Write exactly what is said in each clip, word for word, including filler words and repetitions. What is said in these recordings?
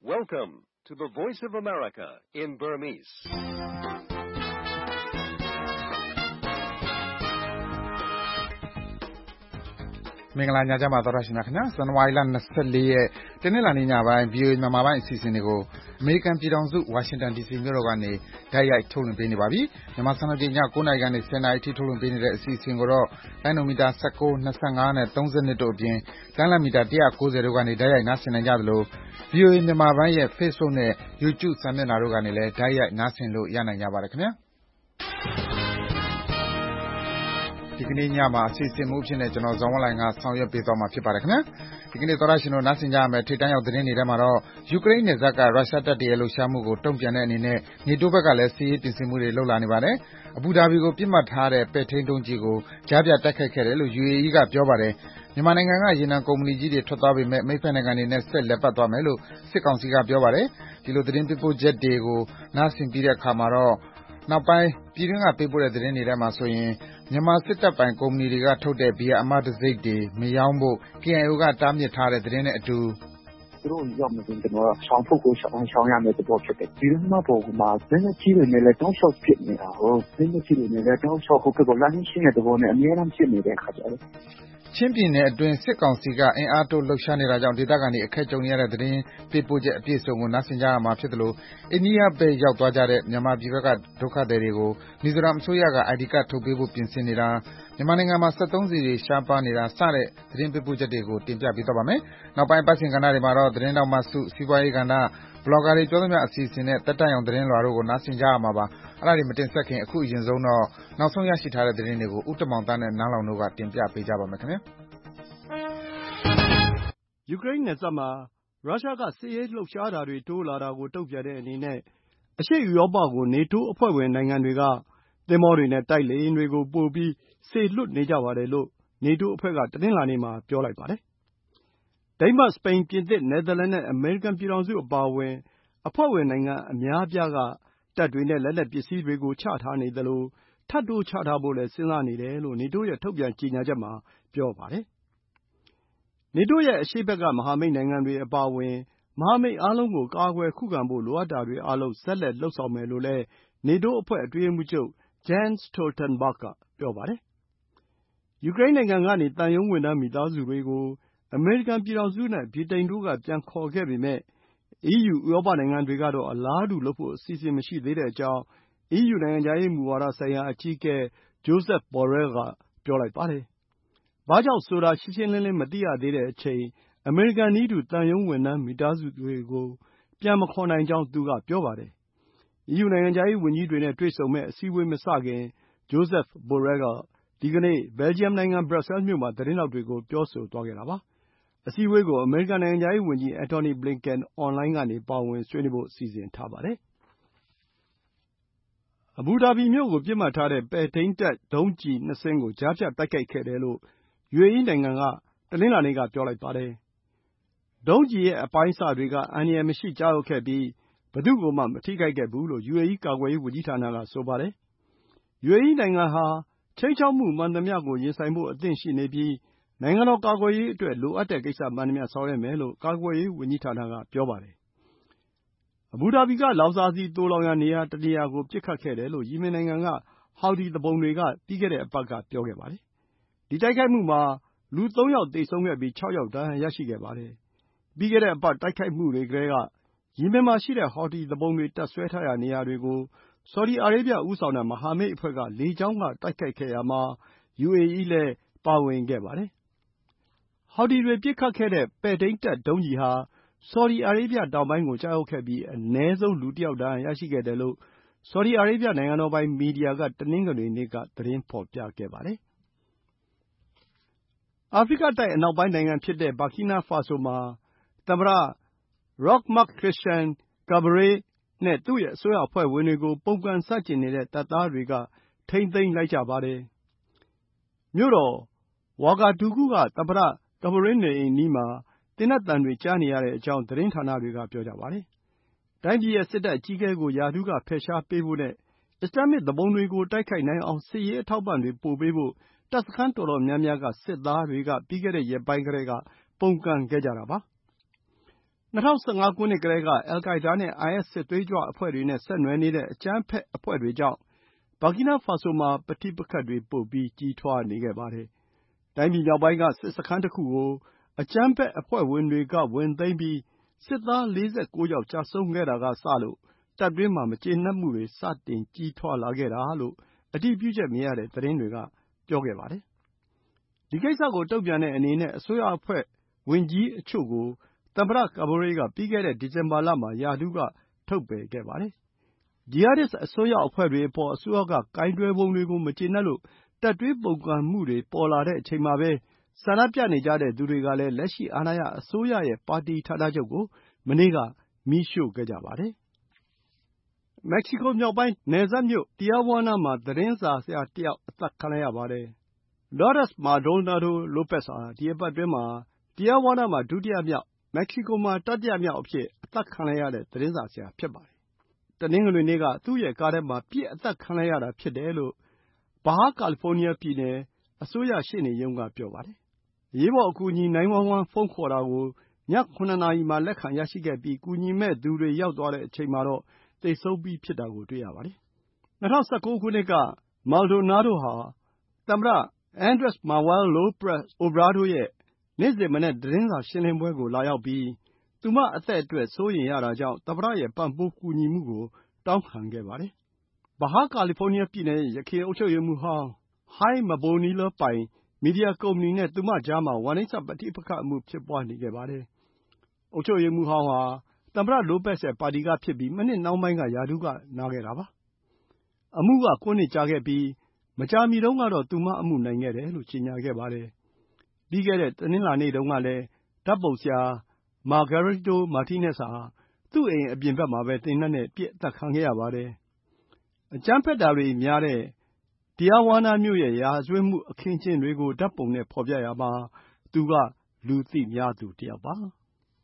Welcome to the Voice of America in Burmese. ။မင်္ဂလာညချမ်းပါသောတာရှင်များခင်ဗျာ။ဇန်နဝါရီလ၂၄ရက်တနင်္လာနေ့ညပိုင်း ဗွီအိုအေ မြန်မာပိုင်းအစီအစဉ်တွေကိုအမေရိကန်ပြည်ထောင်စုဝါရှင်တန်ဒီစီမြို့တော်ကနေတိုက်ရိုက်ထုတ်လွှင့်ပေးနေပါပြီ။မြန်မာစံတော်ချိန်ည၉နာရီကနေ၁၀နာရီအထိထုတ်လွှင့်ပေးနေတဲ့အစီအစဉ်ကိုတော့လိုင်းနိုမီတာ၁၉, ၂၅နဲ့၃၂တို့အပြင်လိုင်းလံမီတာ၁၉၀တို့ကနေတိုက်ရိုက်နားဆင်နိုင်ကြသလို ဗွီအိုအေမြန်မာပိုင်းရဲ့ Facebook နဲ့ YouTube စာမျက်နှာတို့ကနေလည်းတိုက်ရိုက်နားဆင်လို့ရနိုင်ကြပါတယ်ခင်ဗျာ။ဒီကနေ့ညမှာအစီအစဉ်မှုအဖြစ်နဲ့ကျွန်တော်ဇော်ဝင်းလှိုင်ကဆောင်ရွက်ပေးသွားမှာဖြစ်ပါတယ်ခင်ဗျာဒီကနေ့သောရရှင်တို့နားဆင်ကြရမယ်ထိတန်းရောက်သတင်းတွေထဲမှာတော့ယူကရိန်းနယ်စပ်ကရုရှားတပ်တွေရဲ့လှုပ်ရှားမှုကိုတုံ့ပြန်တဲ့အနေနဲ့နေတိုးဘက်ကလည်းစစ်ရေးပြင်ဆင်မှုတွေလုပ်လာနေပါတယ်အဘူဒါဘီကိုပြစ်မှတ်ထားတဲ့ပဲ့ထိန်းဒုံးကြီးကိုကြားပြတိုက်ခိုက်ခဲ့တယ်လို့ ယူ အေ အီး ကပြောပါတယ်မြန်မာနိုင်ငံကရေနံကုမ္ပဏီကြီးတွေထွက်သွားပေမဲ့မိတ်ဖက်နိုင်ငံတွေနဲ့ဆက်လက်ပတ်သွားမယ်လို့စစ်ကောင်စီကပြောပါတယ်ဒီလိုသတင်းပေးပို့ချက်တွေကိုနားဆင်ပြီးတဲ့အခါမှာတော့နောက်ပိုင်းပြည်တွင်းကပေးပို့တဲ့သတင်းတွေထဲမှာဆိုရင်မြန်မာစစ်တပ်ပိုင်ကုမ္ပဏီတွေကထုတ်တဲ့ဘီယာအမတစိမ့်တွေမရောင်းဖို့ ကေ အိုင် အို ကတားမြစ်ထားတဲ့သတင်းနဲ့အတူသူတို့ရောက်နေတယ်ကျွန်တော်ရှောင်းဖို့ကိုရှောင်းရှောင်းရမယ်တပေါ်ဖြစ်တယ်ဒီလိုမှပေါ်မှာဇင်းကြီးတွေနဲ့လည်းတောင်းလျှောက်ဖြစ်နေတာဟုတ်ဇင်းကြီးတွေနဲ့လည်းတောင်းလျှောက်ဖို့ကလမ်းရှင်းတဲ့တပေါ်နဲ့အများအားဖြစ်နေတဲ့ခါကျတော့ချင်းပြည်နယ်အတွင်းစစ်ကောင်စီကအင်အားတိုးလှုပ်ရှားနေတာကြောင့်ဒေသခံတွေအခက်ကြုံနေရတဲ့သတင်းပေးပို့ချက်အပြည့်အစုံကိုနားဆင်ကြရမှာဖြစ်တယ်လို့အိန္ဒိယဘက်ရောက်သွားကြတဲ့မြန်မာပြည်ဘက်ကဒုက္ခသည်တွေကိုမီဇိုရမ်အစိုးရက အိုင် ဒီ ကတ်ထုတ်ပေးဖို့ပြင်ဆင်နေတာမြန်မာနိုင်ငံမှာစက်သုံးဆီတွေရှားပါးနေတာစတဲ့သတင်းပေးပို့ချက်တွေကိုတင်ပြပေးသွားပါမယ်။နောက်ပိုင်းပတ်စင်ကဏ္ဍတွေမှာတော့သတင်းတောက်မှစုစီးပွားရေးကဏ္ဍဘလော့ဂါတွေပြောသမျှအစီအစဉ်နဲ့တက်တန့်အောင်သတင်းလွှာတို့ကိုနားဆင်ကြရမှာပါ။အဲ့ဒါတွေမတင်ဆက်ခင်အခုအရင်ဆုံးတော့နောက်ဆုံးရရှိထားတဲ့သတင်းတွေကိုဦးတမောင်သားနဲ့နန်းလောင်တို့ကတင်ပြပေးကြပါမယ်ခင်ဗျာ။ယူကရိန်းနယ်စပ်မှာရုရှားကစစ်ရေးလှုပ်ရှားတာတွေတိုးလာတာကိုတုံ့ပြန်တဲ့အနေနဲ့အရှေ့ဥရောပကိုနေတိုးအဖွဲ့ဝင်နိုင်ငံတွေကသင်္ဘောတွေနဲ့တိုက်လေယာဉ်တွေကိုပို့ပြီးစေလွှတ်နေကြပါတယ်လို့နေတိုးအဖွဲ့ကတနင်္လာနေ့မှာပြောလိုက်ပါတယ်။ဒိန်းမတ်၊စပိန်၊ပြင်သစ်၊နယ်သာလန်နဲ့အမေရိကန်ပြည်ထောင်စုအပါအဝင်အဖွဲ့ဝင်နိုင်ငံအများအပြားကတပ်တွေနဲ့လက်နက်ပစ္စည်းတွေကိုချထားနေသလိုထပ်တိုးချထားဖို့လည်းစဉ်းစားနေတယ်လို့နေတိုးရဲ့ထုတ်ပြန်ကြေညာချက်မှာပြောပါတယ်။နေတိုးရဲ့အရှေ့ဘက်ကမဟာမိတ်နိုင်ငံတွေအပါအဝင်မဟာမိတ်အားလုံးကိုကာကွယ်ခုခံဖို့လိုအပ်တာတွေအားလုံးဆက်လက်လုပ်ဆောင်မယ်လို့လည်းနေတိုးအဖွဲ့အတွင်းရေးမှူးချုပ် Jens Stoltenberg ကပြောပါတယ်။ယူကရိန်းနိုင်ငံကနေသံရုံးဝန်ထမ်းမိသားစုတွေကိုအမေရိကန်ပြည်ထောင်စုနဲ့ဗြိတိန်တို့ကပြန်ခေါ်ခဲ့ပေမဲ့ အီးယူ ဥရောပနိုင်ငံတွေကတော့အလားတူလုပ်ဖို့အစီအစဉ်မရှိသေးတဲ့အကြောင်း အီးယူ နိုင်ငံခြားရေးမူဝါဒဆိုင်ရာအကြီးအကဲ Josep Borrell ကပြောလိုက်ပါတယ်။ဘာကြောင့်ဆိုတာရှင်းရှင်းလင်းလင်းမသိရသေးတဲ့အချိန်အမေရိကန်နည်းတူသံရုံးဝန်ထမ်းမိသားစုတွေကိုပြန်မခေါ်နိုင်ကြောင်းသူကပြောပါတယ်။အီးယူနိုင်ငံခြားရေးဝန်ကြီးတွေနဲ့တွေ့ဆုံမယ့်အစည်းအဝေးမစခင် Josep Borrell ကဒီကနေ့ဘယ်လ်ဂျီယံနိုင်ငံဘရပ်ဆဲလ်မြို့မှာသတင်းထောက်တွေကိုပြောဆိုသွားခဲ့တာပါ။အစည်းအဝေးကိုအမေရိကန်နိုင်ငံခြားရေးဝန်ကြီး Antony Blinken အွန်လိုင်းကနေပါဝင်ဆွေးနွေးဖို့စီစဉ်ထားပါတယ်။အဘူဒါဘီမြို့ကိုပစ်မှတ်ထားတဲ့ပဲ့ထိန်းတပ်ဒုံးကျည်နှစ်စင်းကိုကြားဖြတ်တိုက်ခိုက်ခဲ့တယ်လို့ ယူ အေ အီး နိုင်ငံကတနင်္လာနေ့ကပြောလိုက်ပါတယ်။ဒုံးကျည်ရဲ့အပိုင်းအစတွေကအန္တရာယ်မရှိကျရောက်ခဲ့ပြီးဘယ်သူ့ကိုမှမထိခိုက်ခဲ့ဘူးလို့ ယူ အေ အီး ကာကွယ်ရေးဝန်ကြီးဌာနကဆိုပါတယ်။ယူ အေ အီး နိုင်ငံဟာခြိမ်းခြောက်မှုမှန်သမျှကိုရင်ဆိုင်ဖို့အသင့်ရှိနေပြီးနိုင်ငံတော်ကာကွယ်ရေးအတွက်လိုအပ်တဲ့ကိစ္စမှန်သမျှဆောင်ရွက်မယ်လို့ကာကွယ်ရေးဝန်ကြီးဌာနကပြောပါတယ်။အဘူဒါဘီကလောင်စာဆီသိုလှောင်ရာနေရာတနေရာကိုပစ်ခတ်ခဲ့တယ်လို့ယီမင်နိုင်ငံကဟောင်တီသူပုန်တွေကပြီးခဲ့တဲ့အပတ်ကပြောခဲ့ပါတယ်။ဒီတိုက်ခိုက်မှုမှာလူသုံးယောက်သေဆုံးခဲ့ပြီးခြောက်ယောက်ဒဏ်ရာရရှိခဲ့ပါတယ်။ပြီးခဲ့တဲ့အပတ်တိုက်ခိုက်မှုတွေကတည်းကယီမင်မှာရှိတဲ့ဟောင်တီသူပုန်တွေတပ်စွဲထားရာနေရာတွေကိုဆော်ဒီအာရေးဗျဦးဆောင်တဲ့မဟာမိတ်အဖွဲ့ကလေကြောင်းကတိုက်ခိုက်ခဲ့ရာမှာ ယူ အေ အီး လည်းပါဝင်ခဲ့ပါတယ်။ဟောင်တီတွေပစ်ခတ်ခဲ့တဲ့ပဲ့ထိန်းတပ်ဒုံးကျည်ဟာဆော်ဒီအာရေးဗျတောင်ပိုင်းကိုကျရောက်ခဲ့ပြီးအနည်းဆုံးလူတစ်ယောက်ဒဏ်ရာရရှိခဲ့တယ်လို့ဆော်ဒီအာရေးဗျနိုင်ငံတော်ပိုင်မီဒီယာကတနင်္ဂနွေနေ့ကသတင်းဖော်ပြခဲ့ပါတယ်။အာဖရိကတိုက်အနောက်ပိုင်းနိုင်ငံဖြစ်တဲ့ဘာကီနာဖာဆိုမှာသမ္မတ Roch Marc Christian Kabore နဲ့သူ့ရဲ့အစိုးရအဖွဲ့ဝင်တွေကိုပုန်ကန်ဆန့်ကျင်နေတဲ့တပ်သားတွေကထိန်းသိမ်းလိုက်ကြပါတယ်။မြို့တော်ဝါဂါဒူဂုကသမ္မတကဘရဲနေအိမ်အနီးမှာသေနတ်သံတွေကြားနေရတဲ့အကြောင်းသတင်းဌာနတွေကပြောကြပါတယ်။တိုင်းပြည်ရဲ့စစ်တပ်အကြီးအကဲကိုရာထူးကဖယ်ရှားပေးဖို့နဲ့အစ္စလာမ်မစ်သူပုန်တွေကိုတိုက်ခိုက်နိုင်အောင်စစ်ရေးအထောက်အပံ့တွေပို့ပေးဖို့တပ်စခန်းတော်တော်များများကစစ်သားတွေကပြီးခဲ့တဲ့ရက်ပိုင်းကတည်းကပုန်ကန်ခဲ့ကြတာပါ။၂၀၁၅ ခုနှစ်ကတည်းက အယ်လ်ကိုင်းဒါးနဲ့ အိုင်အက်စ် စစ်သွေးကြွအဖွဲ့တွေနဲ့ ဆက်နွယ်နေတဲ့အကြမ်းဖက်အဖွဲ့တွေကြောင့် ဘာကီနာဖာဆိုမှာ ပဋိပက္ခတွေပိုပြီးကြီးထွားနေခဲ့ပါတယ်။ တိုင်းပြည်မြောက်ပိုင်းက စစ်စခန်းတခုကို အကြမ်းဖက်အဖွဲ့ဝင်တွေက ဝင်သိမ်းပြီး စစ်သား လေးဆယ့်ကိုး ယောက် ကျဆုံးခဲ့တာကစလို့ တပ်တွင်းမှာ မကျေနပ်မှုတွေ စတင်ကြီးထွားလာခဲ့တာလို့ အတည်ပြုချက်မရတဲ့သတင်းတွေက ပြောခဲ့ပါတယ်။ ဒီကိစ္စကိုတုံ့ပြန်တဲ့အနေနဲ့ အစိုးရအဖွဲ့ဝန်ကြီးအချို့ကို သမ္မတကာဘိုရေးက ပြီးခဲ့တဲ့ ဒီဇင်ဘာလမှာ ရာထူးကထုတ်ပယ်ခဲ့ပါတယ်။ ဂျီဟာဒစ်အစွန်းရောက်အဖွဲ့တွေအပေါ် အစိုးရကကိုင်တွယ်ပုံတွေကို မကျေနပ်လို့ တပ်တွင်းပုန်ကန်မှုတွေပေါ်လာတဲ့အချိန်မှာပဲ ဆန္ဒပြနေကြတဲ့သူတွေကလည်း လက်ရှိအာဏာရအစိုးရရဲ့ပါတီဌာနချုပ်ကို မနေ့က မီးရှို့ခဲ့ကြပါတယ်။ မက္ကဆီကိုမြောက်ပိုင်း နယ်စပ်မြို့ Tijuana မှာ သတင်းစာဆရာတယောက် အသတ်ခံလိုက်ရပါတယ်။ Lourdes Maldonado Lopez ဟာ ဒီအပတ်အတွင်းမှာ Tijuana မှာ ဒုတိယမြောက်၊ မက္ကဆီကိုမှာ တတိယမြောက်အဖြစ် အသတ်ခံလိုက်ရတဲ့သတင်းစာဆရာဖြစ်ပါတယ်။ တနင်္ဂနွေနေ့က သူ့ရဲ့ကားထဲမှာ ပစ်အသတ်ခံလိုက်ရတာဖြစ်တယ်လို့ Baja California ပြည်နယ်အစိုးရရှေ့နေရုံးက ပြောပါတယ်။ အရေးပေါ်အကူအညီ ၉၁၁ ဖုန်းခေါ်တာကို ည ခုနစ်နာရီမှာ လက်ခံရရှိခဲ့ပြီး ကူညီမယ့်သူတွေရောက်သွားတဲ့အချိန်မှာတော့ သေဆုံးပြီးဖြစ်တာကို တွေ့ရပါတယ်။ ၂၀၁၉ ခုနှစ်က Maldonado ဟာ သမ္မတ Andres Manuel Lopez Obrador ရဲ့ နေ့စဉ်မနက်သတင်းစာရှင်းလင်းပွဲကို လာရောက်ပြီး သူမအသက်အတွက် စိုးရိမ်ရတာကြောင့် သမ္မတရဲ့ပံ့ပိုးကူညီမှုကို တောင်းခံခဲ့ပါတယ်။ Baja California ပြည်နယ်ရဲ့ ယခင်အုပ်ချုပ်ရေးမှူးဟောင်း Jaime Bonilla ပိုင် မီဒီယာကုမ္ပဏီနဲ့ သူမကြားမှာ ဝမ်းနည်းစပဋိပက္ခအမှု ဖြစ်ပွါးနေခဲ့ပါတယ်။ အုပ်ချုပ်ရေးမှူးဟောင်းဟာ သမ္မတ Lopez ရဲ့ပါတီကဖြစ်ပြီး မနှစ်နှောင်းပိုင်းက ရာထူးကနားခဲ့တာပါ။ အမှုက ကိုး နှစ်ကြာခဲ့ပြီး မကြာမီတုန်းကတော့ သူမအမှုနိုင်ခဲ့တယ်လို့ ကြေညာခဲ့ပါတယ်။ ပြီးခဲ့တဲ့ တနင်္လာနေ့တုန်းကလည်း ဓာတ်ပုံဆရာ Margarito Martinez ဟာ သူ့အိမ်အပြင်ဘက်မှာပဲ သေနတ်နဲ့ ပစ်အသတ်ခံခဲ့ရပါတယ်။ အကြမ်းဖက်တာတွေများတဲ့ Tijuana မြို့ရဲ့ ရာဇဝတ်မှုအခင်းအကျင်းတွေကို ဓာတ်ပုံနဲ့ဖော်ပြရာမှာ သူက လူသိများသူတယောက်ပါ။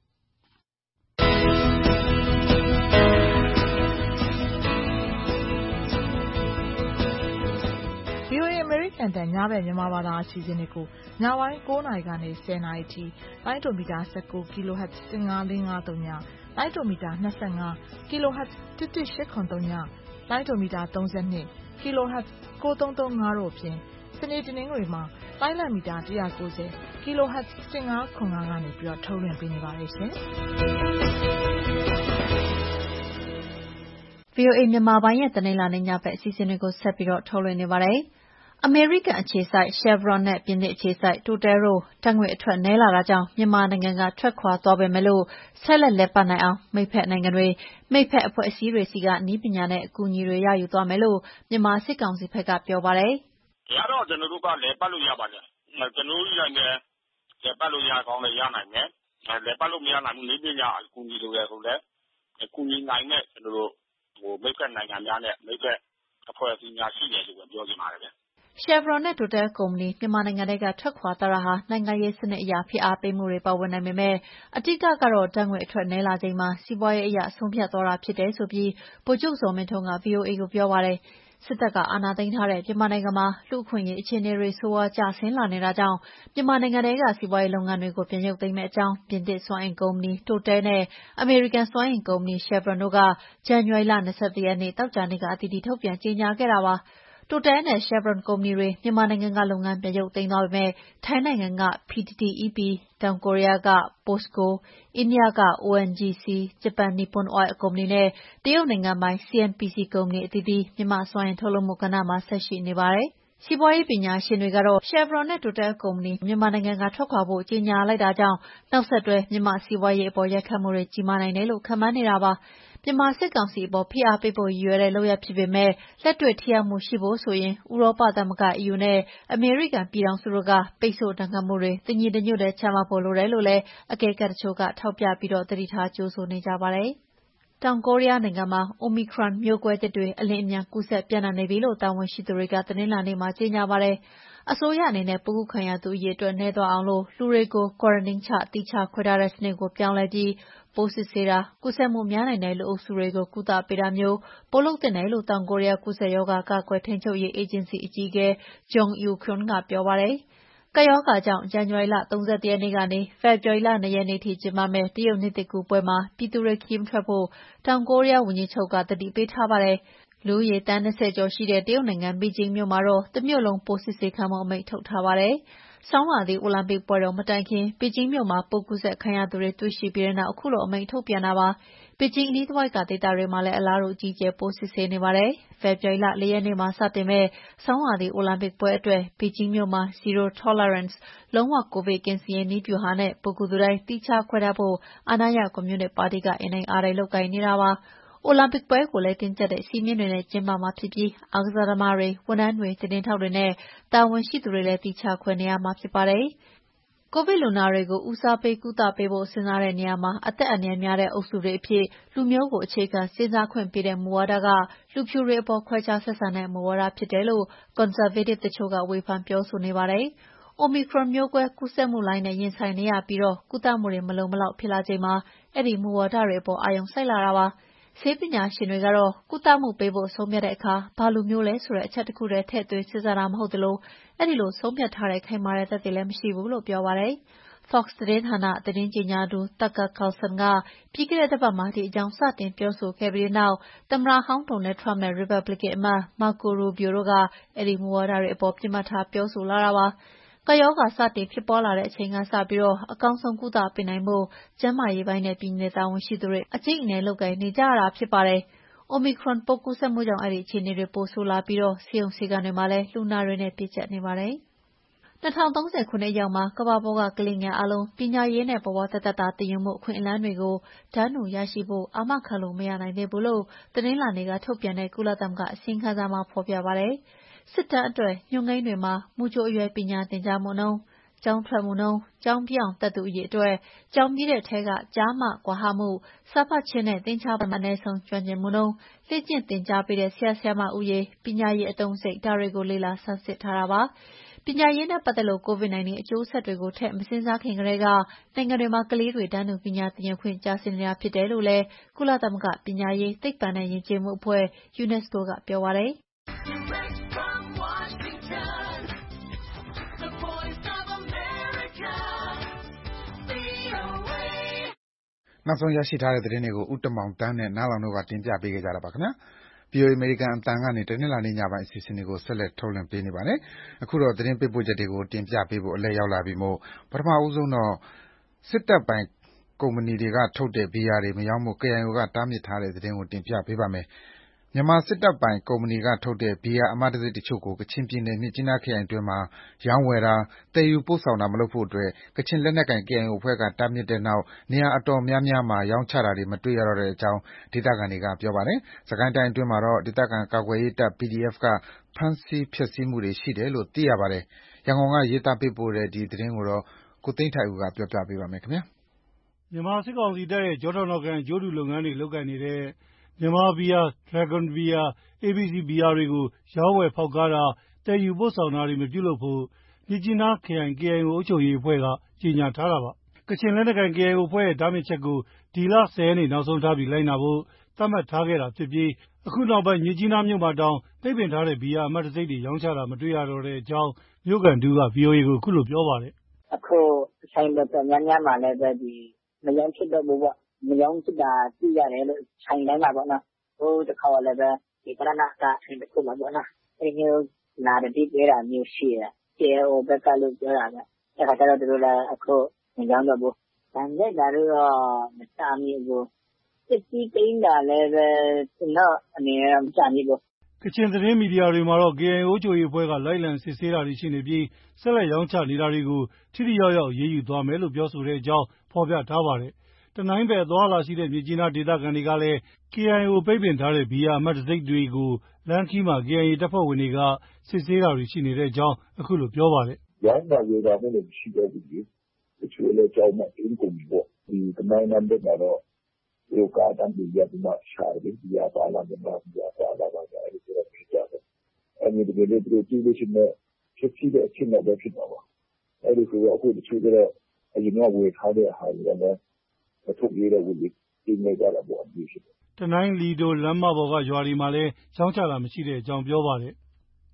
VOA အမေရိကန်အသံ ညဘက်မြန်မာဘာသာအစီအစဉ်တွေကို ညပိုင်း ကိုးနာရီကနေ ဆယ်နာရီအထိ လိုင်းဒိုမီတာ ၁၉ kHz ၁၅၄၅၃ ည၊ လိုင်းဒိုမီတာ ၂၅ kHz ၁၁၈၇၃ ည၊ လိုင်းဒိုမီတာ ၃၂ kHz ၉၃၃၅ တို့အပြင် စနေတနင်္ဂနွေမှာ လိုင်းလံမီတာ ၁၉၀ kHz ၁၅ခွန်ငါး ကနေ ထုတ်လွှင့်ပေးနေပါတယ်ရှင်။ VOA မြန်မာပိုင်းရဲ့တနင်္လာနေ့ညဘက်အစီအစဉ်တွေကို ဆက်ပြီးထုတ်လွှင့်နေပါတယ်။ အမေရိကန်အခြေစိုက် Chevron နဲ့ ပြင်သစ်အခြေစိုက် Total တို့ ဓာတ်ငွေ့အထွက်နည်းလာတာကြောင့် မြန်မာနိုင်ငံကထွက်ခွါသွားပေမယ့် ဆက်လက်လည်ပတ်နိုင်အောင် မိတ်ဖက်နိုင်ငံတွေ၊ မိတ်ဖက်အဖွဲ့အစည်းတွေဆီက နည်းပညာနဲ့ အကူအညီတွေရယူသွားမယ်လို့ မြန်မာစစ်ကောင်စီဘက်ကပြောပါတယ်။ "ရတော့ကျနော်တို့ကလည်ပတ်လို့ရပါတယ်။ ကျနော်တို့လည်းလည်ပတ်လို့ရကောင်းလည်းရနိုင်မယ်။ လည်ပတ်လို့မရနိုင်ဘူးနည်းပညာအကူအညီလိုတယ်ဆိုလည်းကူညီနိုင်မယ့်ကျနော်တို့မိတ်ဖက်နိုင်ငံများနဲ့မိတ်ဖက်အဖွဲ့အစည်းများရှိတယ်လို့ပဲပြောချင်ပါတယ်ဗျ။" Chevron နဲ့ Total ကုမ္ပဏီမြန်မာနိုင်ငံထဲကထွက်ခွါသွားတာဟာ နိုင်ငံရေးစနစ်အရ ဖိအားပေးမှုတွေပါဝင်နိုင်ပေမယ့် အဓိကကတော့ ဓာတ်ငွေ့အထွက်နည်းလာချိန်မှာ စီးပွါးရေးအရဆုံးဖြတ်သွားတာဖြစ်တယ်ဆိုပြီး ဗိုလ်ချုပ်ဇော်မင်းထွန်းက ဗွီအိုအေကိုပြောပါတယ်။ စစ်တပ်ကအာဏာသိမ်းထားတဲ့မြန်မာနိုင်ငံမှာ လူ့အခွင့်အရေးအခြေအနေတွေဆိုးရွားကျဆင်းလာနေတာကြောင့် မြန်မာနိုင်ငံထဲက စီးပွါးရေးလုပ်ငန်းတွေကို ပြန်ရုပ်သိမ်းမယ့်အကြောင်း ပြင်သစ်စွမ်းအင်ကုမ္ပဏီ Total နဲ့ အမေရိကန်စွမ်းအင်ကုမ္ပဏီ Chevron တို့က ဇန်နဝါရီလ ၂၁ ရက်နေ့ သောကြာနေ့က အသီးသီးထုတ်ပြန်ကြေညာခဲ့တာပါ။ Total နဲ့ Chevron ကုမ္ပဏီတွေမြန်မာနိုင်ငံကလုပ်ငန်းပြန်ရုပ်သိမ်းသွားပေမယ့် ထိုင်းနိုင်ငံက ပီ တီ တီ အီး ပီ၊ တောင်ကိုရီးယားက POSCO ၊ အိန္ဒိယက အို အင် ဂျီ စီ၊ ဂျပန် Nippon Oil ကုမ္ပဏီနဲ့ တရုတ်နိုင်ငံပိုင် စီ အန် ပီ စီ ကုမ္ပဏီအသီးသီး မြန်မာ့စွမ်းအင်ထုတ်လုပ်မှုကဏ္ဍမှာ ဆက်ရှိနေပါတယ်။ စီးပွါးရေးပညာရှင်တွေကတော့ Chevron နဲ့ Total ကုမ္ပဏီမြန်မာနိုင်ငံကထွက်ခွါဖို့ကြေညာလိုက်တာကြောင့် နောက်ဆက်တွဲ မြန်မာ့စီးပွါးရေးအပေါ်ရိုက်ခတ်မှုတွေကြီးမားနိုင်တယ်လို့ ခန့်မှန်းနေတာပါ။ မြန်မာစစ်ကောင်စီအပေါ် ဖိအားပေးဖို့ရည်ရွယ်တဲ့လုပ်ရပ်ဖြစ်ပေမယ့် လက်တွေ့ထိရောက်မှုရှိဖို့ဆိုရင် ဥရောပသမဂ္ဂ အီးယူနဲ့ အမေရိကန်ပြည်ထောင်စုတို့က ပိတ်ဆို့ဒဏ်ခတ်မှုတွေ တညီတညွတ်တည်းချမှတ်ဖို့လိုတယ်လို့လည်း အကဲခတ်တချို့ကထောက်ပြပြီး သတိထားကြိုဆိုနေကြပါတယ်။ တောင်ကိုရီးယားနိုင်ငံမှာ Omicron မျိုးကွဲသစ်တွေ အလ ျှင်အမြန်ကူးစက်ပျံ့နှံ့နေပြီလို့ တာဝန်ရှိသူတွေက တနင်္လာနေ့မှာကြေညာပါတယ်။ အစိုးရအနေနဲ့ပိုးကူးခံရသူအရေအတွက်နည်းသွားအောင် လူတွေကို Quarantine ချသီးခြားခွဲထားတဲ့စနစ်ကိုပြောင်းလဲပြီး ပိုးစစ်ဆေးတာ၊ ကူးစက်မှုများနိုင်တဲ့လူအုပ်စုတွေကို ကုသပေးတာမျိုး ပိုလုပ်သင့်တယ်လို့ တောင်ကိုရီးယားကူးစက်ရောဂါကာကွယ်ထိန်းချုပ်ရေးအေဂျင်စီအကြီးအကဲ Jong Eui-kyung ကပြောပါတယ်။ကပ်ရောဂါကြောင့်ဇန်နဝါရီလ၃၁ရက်နေ့ကနေဖေဖော်ဝါရီလ၂ရက်နေ့ထိကျင်းပမယ့်တရုတ်နှစ်သစ်ကူးပွဲမှာပြည်သူတွေခရီးမထွက်ဖို့တောင်ကိုရီးယားဝန်ကြီးချုပ်ကသတိပေးထားပါတယ်။လူဦးရေသန်း၂၀ကျော်ရှိတဲ့တရုတ်နိုင်ငံဘေကျင်းမြို့မှာတော့တမြို့လုံးပိုးစစ်ဆေးခံဖို့အမိန့်ထုတ်ထားပါတယ်။ဆောင်းရာသီအိုလံပစ်ပွဲတော်မတိုင်ခင်ဘေကျင်းမြို့မှာပိုးကူးစက်ခံရသူတွေတွေ့ရှိပြီးတဲ့နောက်အခုလိုအမိန့်ထုတ်ပြန်တာပါ။ဘေကျင်းအနီးတစ်ဝိုက်ကဒေသတွေမှာလည်းအလားတူအကြီးအကျယ်ပိုးစစ်ဆေးနေပါတယ်။ဖေဖော်ဝါရီလ၄ရက်နေ့မှာစတင်မယ့်ဆောင်းရာသီအိုလံပစ်ပွဲအတွက်ဘေကျင်းမြို့မှာ Zero Tolerance လုံးဝကိုဗစ်ကင်းစင်ရေးနည်းဗျူဟာနဲ့ပိုးကူးသူတိုင်းသီးခြားခွဲထားဖို့အာဏာရကွန်မြူနစ်ပါတီကအင်တိုက်အားတိုက်လုပ်ကိုင်နေတာပါ။အိုလံပစ်ပွဲကိုလည်းတင်းကျပ်တဲ့စည်းမျဉ်းတွေနဲ့ကျင်းပမှာဖြစ်ပြီးအားကစားသမားတွေ၊ဝန်ထမ်းတွေ၊သတင်းထောက်တွေနဲ့တာဝန်ရှိသူတွေလည်းသီးခြားခွဲနေရမှာဖြစ်ပါတယ်။ကိုဗစ်လူနာတွေကိုဦးစားပေးကုသပေးဖို့စဉ်းစားတဲ့နေရာမှာအသက်အန္တရာယ်များတဲ့အုပ်စုတွေအဖြစ်လူမျိုးကိုအခြေခံစဉ်းစားခွင့်ပေးတဲ့မူဝါဒကလူဖြူတွေအပေါ်ခွဲခြားဆက်ဆံတဲ့မူဝါဒဖြစ်တယ်လို့ကွန်ဆာဗေးတစ်တချို့ကဝေဖန်ပြောဆိုနေပါတယ်။ Omicron မျိုးကွဲကူးစက်မှုလှိုင်းနဲ့ရင်ဆိုင်နေရပြီးကုသမှုတွေမလုံမလောက်ဖြစ်လာချိန်မှာအဲဒီမူဝါဒတွေအပေါ်အာရုံစိုက်လာတာပါ။ဆေးပညာရှင်တွေကတော့ကုသမှုပေးဖို့ဆုံးဖြတ်တဲ့အခါဘာလူမျိုးလဲဆိုတဲ့အချက်တခုတည်းထည့်သွင်းစဉ်းစားတာမဟုတ်သလိုအဲဒီလိုဆုံးဖြတ်ထားတဲ့ခိုင်မာတဲ့သက်သေလည်းမရှိဘူးလို့ပြောပါတယ်။ Fox သတင်းဌာနသတင်းကြေညာသူ Tucker Carlson ကပြီးခဲ့တဲ့တပတ်မှာဒီအကြောင်းစတင်ပြောဆိုခဲ့ပြီးတဲ့နောက်သမ္မတဟောင်း Donald Trump နဲ့ ရီပတ်ဘလစ်ကန်အမတ် Marco Rubio တို့ကအဲဒီမူဝါဒတွေအပေါ်ပစ်မှတ်ထားပြောဆိုလာတာပါ။ကပ်ရောဂါစတင်ဖြစ်ပွားလာတဲ့အချိန်ကစပြီးအကောင်းဆုံးကုသပေးနိုင်ဖို့ကျန်းမာရေးပိုင်းနဲ့ပြည်နယ်တာဝန်ရှိသူတွေအကျိတ်အနယ်လုပ်ကိုင်နေကြရတာဖြစ်ပါတယ်။ Omicron ပိုးကူးစက်မှုကြောင့်အဲဒီအခြေအနေတွေပိုဆိုးလာပြီးဆေးရုံဆေးခန်းတွေမှာလည်းလူနာတွေနဲ့ပြည့်ကျပ်နေပါတယ်။၂၀၃၀ခုနှစ်အရောက်မှာကမ္ဘာပေါ်ကကလေးငယ်အားလုံးပညာရေးနဲ့ဘဝသက်သက်သာသင်ယူမှုအခွင့်အလမ်းတွေကိုတန်းတူရရှိဖို့အာမခံလို့မရနိုင်သေးဘူးလို့တနင်္လာနေ့ကထုတ်ပြန်တဲ့ကုလသမဂ္ဂအစီရင်ခံစာမှာဖော်ပြပါတယ်။စစ်တမ်းအတွက်ညွှန်းကိန်းတွေမှာမူကြိုအရွယ်ပညာသင်ကြားမှုနှုန်း၊ကျောင်းထွက်မှုနှုန်း၊ကျောင်းပြီးအောင်တက်သူအရေအတွက်၊ကျောင်းပြီးတဲ့ထဲကကျားမကွာဟမှု၊စာဖတ်ခြင်းနဲ့သင်္ချာပိုင်းမှာအနည်းဆုံးကျွမ်းကျင်မှုနှုန်း၊လေ့ကျင့်သင်ကြားပေးတဲ့ဆရာဆရာမဦးရေ၊ပညာရေးအသုံးစရိတ်ဒါတွေကိုလေ့လာဆန်းစစ်ထားတာပါ။ပညာရေးနဲ့ပတ်သက်လို့ ကိုဗစ် ၁၉ အကျိုးဆက်တွေကိုထည့်မစဉ်းစားခင်ကတည်းကနိုင်ငံတွေမှာကလေးတွေတန်းတူပညာသင်ယူခွင့်ကျဆင်းနေတာဖြစ်တယ်လို့လည်းကုလသမဂ္ဂပညာရေး၊သိပ္ပံနဲ့ယဉ်ကျေးမှုအဖွဲ့ UNESCO ကပြောပါတယ်။နောက်ဆုံးရရှိထားတဲ့သတင်းတွေကိုဦးတင်မောင်သန်းနဲ့နန်းလောင်တို့ကတင်ပြပေးကြတာပါခင်ဗျာ။ ဗွီအိုအေအမေရိကန်အသံကနေတနင်္လာနေ့ညပိုင်းအစီအစဉ်တွေကိုဆက်လက်ထုတ်လွှင့်ပေးနေပါတယ်။အခုတော့သတင်းပေးပို့ချက်တွေကိုတင်ပြပေးဖို့အလှည့်ရောက်လာပြီမို့ပထမဆုံးတော့စစ်တပ်ပိုင်ကုမ္ပဏီတွေကထုတ်တဲ့ဘီယာတွေမရောင်းဖို့ ကေအိုင်အို ကတားမြစ်ထားတဲ့သတင်းကိုတင်ပြပေးပါမယ်။မြန်မာစစ်တပ်ပိုင်ကုမ္ပဏီကထုတ်တဲ့ဘီယာအမတ်တံဆိပ်တချို့ကိုကချင်ပြည်နယ်မြစ်ကြီးနားခရိုင်အတွင်းမှာရောင်းဝယ်တာ၊သယ်ယူပို့ဆောင်တာမလုပ်ဖို့ကချင်လက်နက်ကိုင် ကေအိုင်အို အဖွဲ့ကတားမြစ်တဲ့နောက်နေရာအတော်များများမှာရောင်းချတာတွေမတွေ့ရတော့တဲ့အကြောင်းဒေသခံတွေကပြောပါတယ်။စစ်ကိုင်းတိုင်းအတွင်းမှာတော့ဒေသခံကာကွယ်ရေးတပ် ပီဒီအက်ဖ် ကဖမ်းဆီးဖျက်ဆီးမှုတွေရှိတယ်လို့သိရပါတယ်။ရန်ကုန်ကရေးသားပေးပို့တဲ့သတင်းကိုကိုသိန်းထိုက်ဦးကပြောပြပါမယ်။မြန်မာစစ်ကောင်စီတပ်ရဲ့ကျောထောက်နောက်ခံအကျိုးတူလုပ်ငန်းတွေလုပ်ကိုင်နေတဲ့မြန်မာဘီယာ၊ Dragon ဘီယာ၊ အေဘီစီ ဘီယာတွေကိုရောင်းဝယ်ဖောက်ကားတာ၊သယ်ယူပို့ဆောင်တာတွေမပြုလုပ်ဖို့မြစ်ကြီးနားခရိုင် ကေအိုင်အို အုပ်ချုပ်ရေးအဖွဲ့ကကြေညာထားတာပါ။ကချင်လက်နက်ကိုင် ကေအိုင်အို အဖွဲ့ရဲ့တားမြစ်ချက်ကိုဒီလ၁၀ရက်နေ့နောက်ဆုံးထားပြီးလိုက်နာဖို့သတ်မှတ်ထားခဲ့တာဖြစ်ပြီးအခုနောက်ပိုင်းမြစ်ကြီးနားမြို့မှာတောင်ပိတ်ပင်ထားတဲ့ဘီယာအမတ်တံဆိပ်တွေရောင်းချတာမတွေ့ရတော့တဲ့အကြောင်းမြို့ခံတဦးက ဗွီအိုအေကိုအခုလိုပြောပါတယ်။“အခုဆိုင်တော်တော်များများမှာလည်းပဲမရောင်းဖြစ်တော့ဘူးပေါ့။မရောင်းဖြစ်တာတွေ့ရတယ်လို့ဆိုင်တိုင်းမှာပေါ့နော်။ဟိုတခေါက်ကလည်းပဲဒီပရနတဆိုင်တခုမှာပေါ့နော်။အဲဒီမျိုးလာသတိပေးတာမျိုးရှိတယ်။ ကေအိုင်အိုဘက်ကလို့ပြောတာပဲ။အဲဒီအခါကျတော့သူတို့လည်းအခုမရောင်းတော့ဘူး။ဒဏ်ရိုက်တာတို့တော့မကြားမိဘူး။ပစ္စည်းသိမ်းတာလည်းပဲကျနော့်အနေနဲ့တော့မကြားမိဘူး။ ” ကချင်သတင်းမီဒီယာတွေမှာတော့ ကေအိုင်အို အုပ်ချုပ်ရေးအဖွဲ့ကလိုက်လံစစ်ဆေးတာတွေရှိနေပြီးဆက်လက်ရောင်းချနေတာတွေကိုထိထိရောက်ရောက်အရေးယူသွားမယ်လို့ပြောဆိုတဲ့အကြောင်းဖော်ပြထားပါတယ်။တနိုင်းဘက်အသွားအလာရှိတဲ့မြစ်ကြီးနားဒေသခံတွေကလည်း ကေအိုင်အိုပိတ်ပင်ထားတဲ့ဘီယာအမတ်တံဆိပ်တွေကိုလမ်းခရီးမှာ ကေအိုင်အေတပ်ဖွဲ့ဝင်တွေကစစ်ဆေးတာတွေရှိနေတဲ့အကြောင်းအခုလိုပြောပါတယ်။“ရောင်းတာဝယ်တာတော့မရှိတော့ဘူးလေ။တချို့လည်းကြောက်မှတ်သတင်းကုန်ပြီပေါ့။ဒီတနိုင်းလမ်းဘက်မှာတော့သူတို့ကားတန်းတွေရပ်ပြီးမှရှာတယ်လေ။ဘီယာပါလားမြန်မာဘီယာပါလားဘာညာအဲဒီလိုမေးကြတယ်။အဲတကယ်လို့သူတို့တွေ့လို့ရှိရင်ဖျက်ဆီးတဲ့အဖြစ်ပဲဖြစ်မှာပါ။အဲဒီဆိုတော့အခုတချို့ကျတော့အရင်ကဝယ်ထားတဲ့ဟာတွေကလည်းမထုတ်ရဲတော့ဘူးလေ။သိမ်းလိုက်ကြတာပေါ့အမျိုးရှိတယ်။တနိုင်းလီဒိုလမ်းမပေါ်ကရွာတွေမှာလည်းရောင်းချတာမရှိတဲ့အကြောင်းပြောပါတယ်။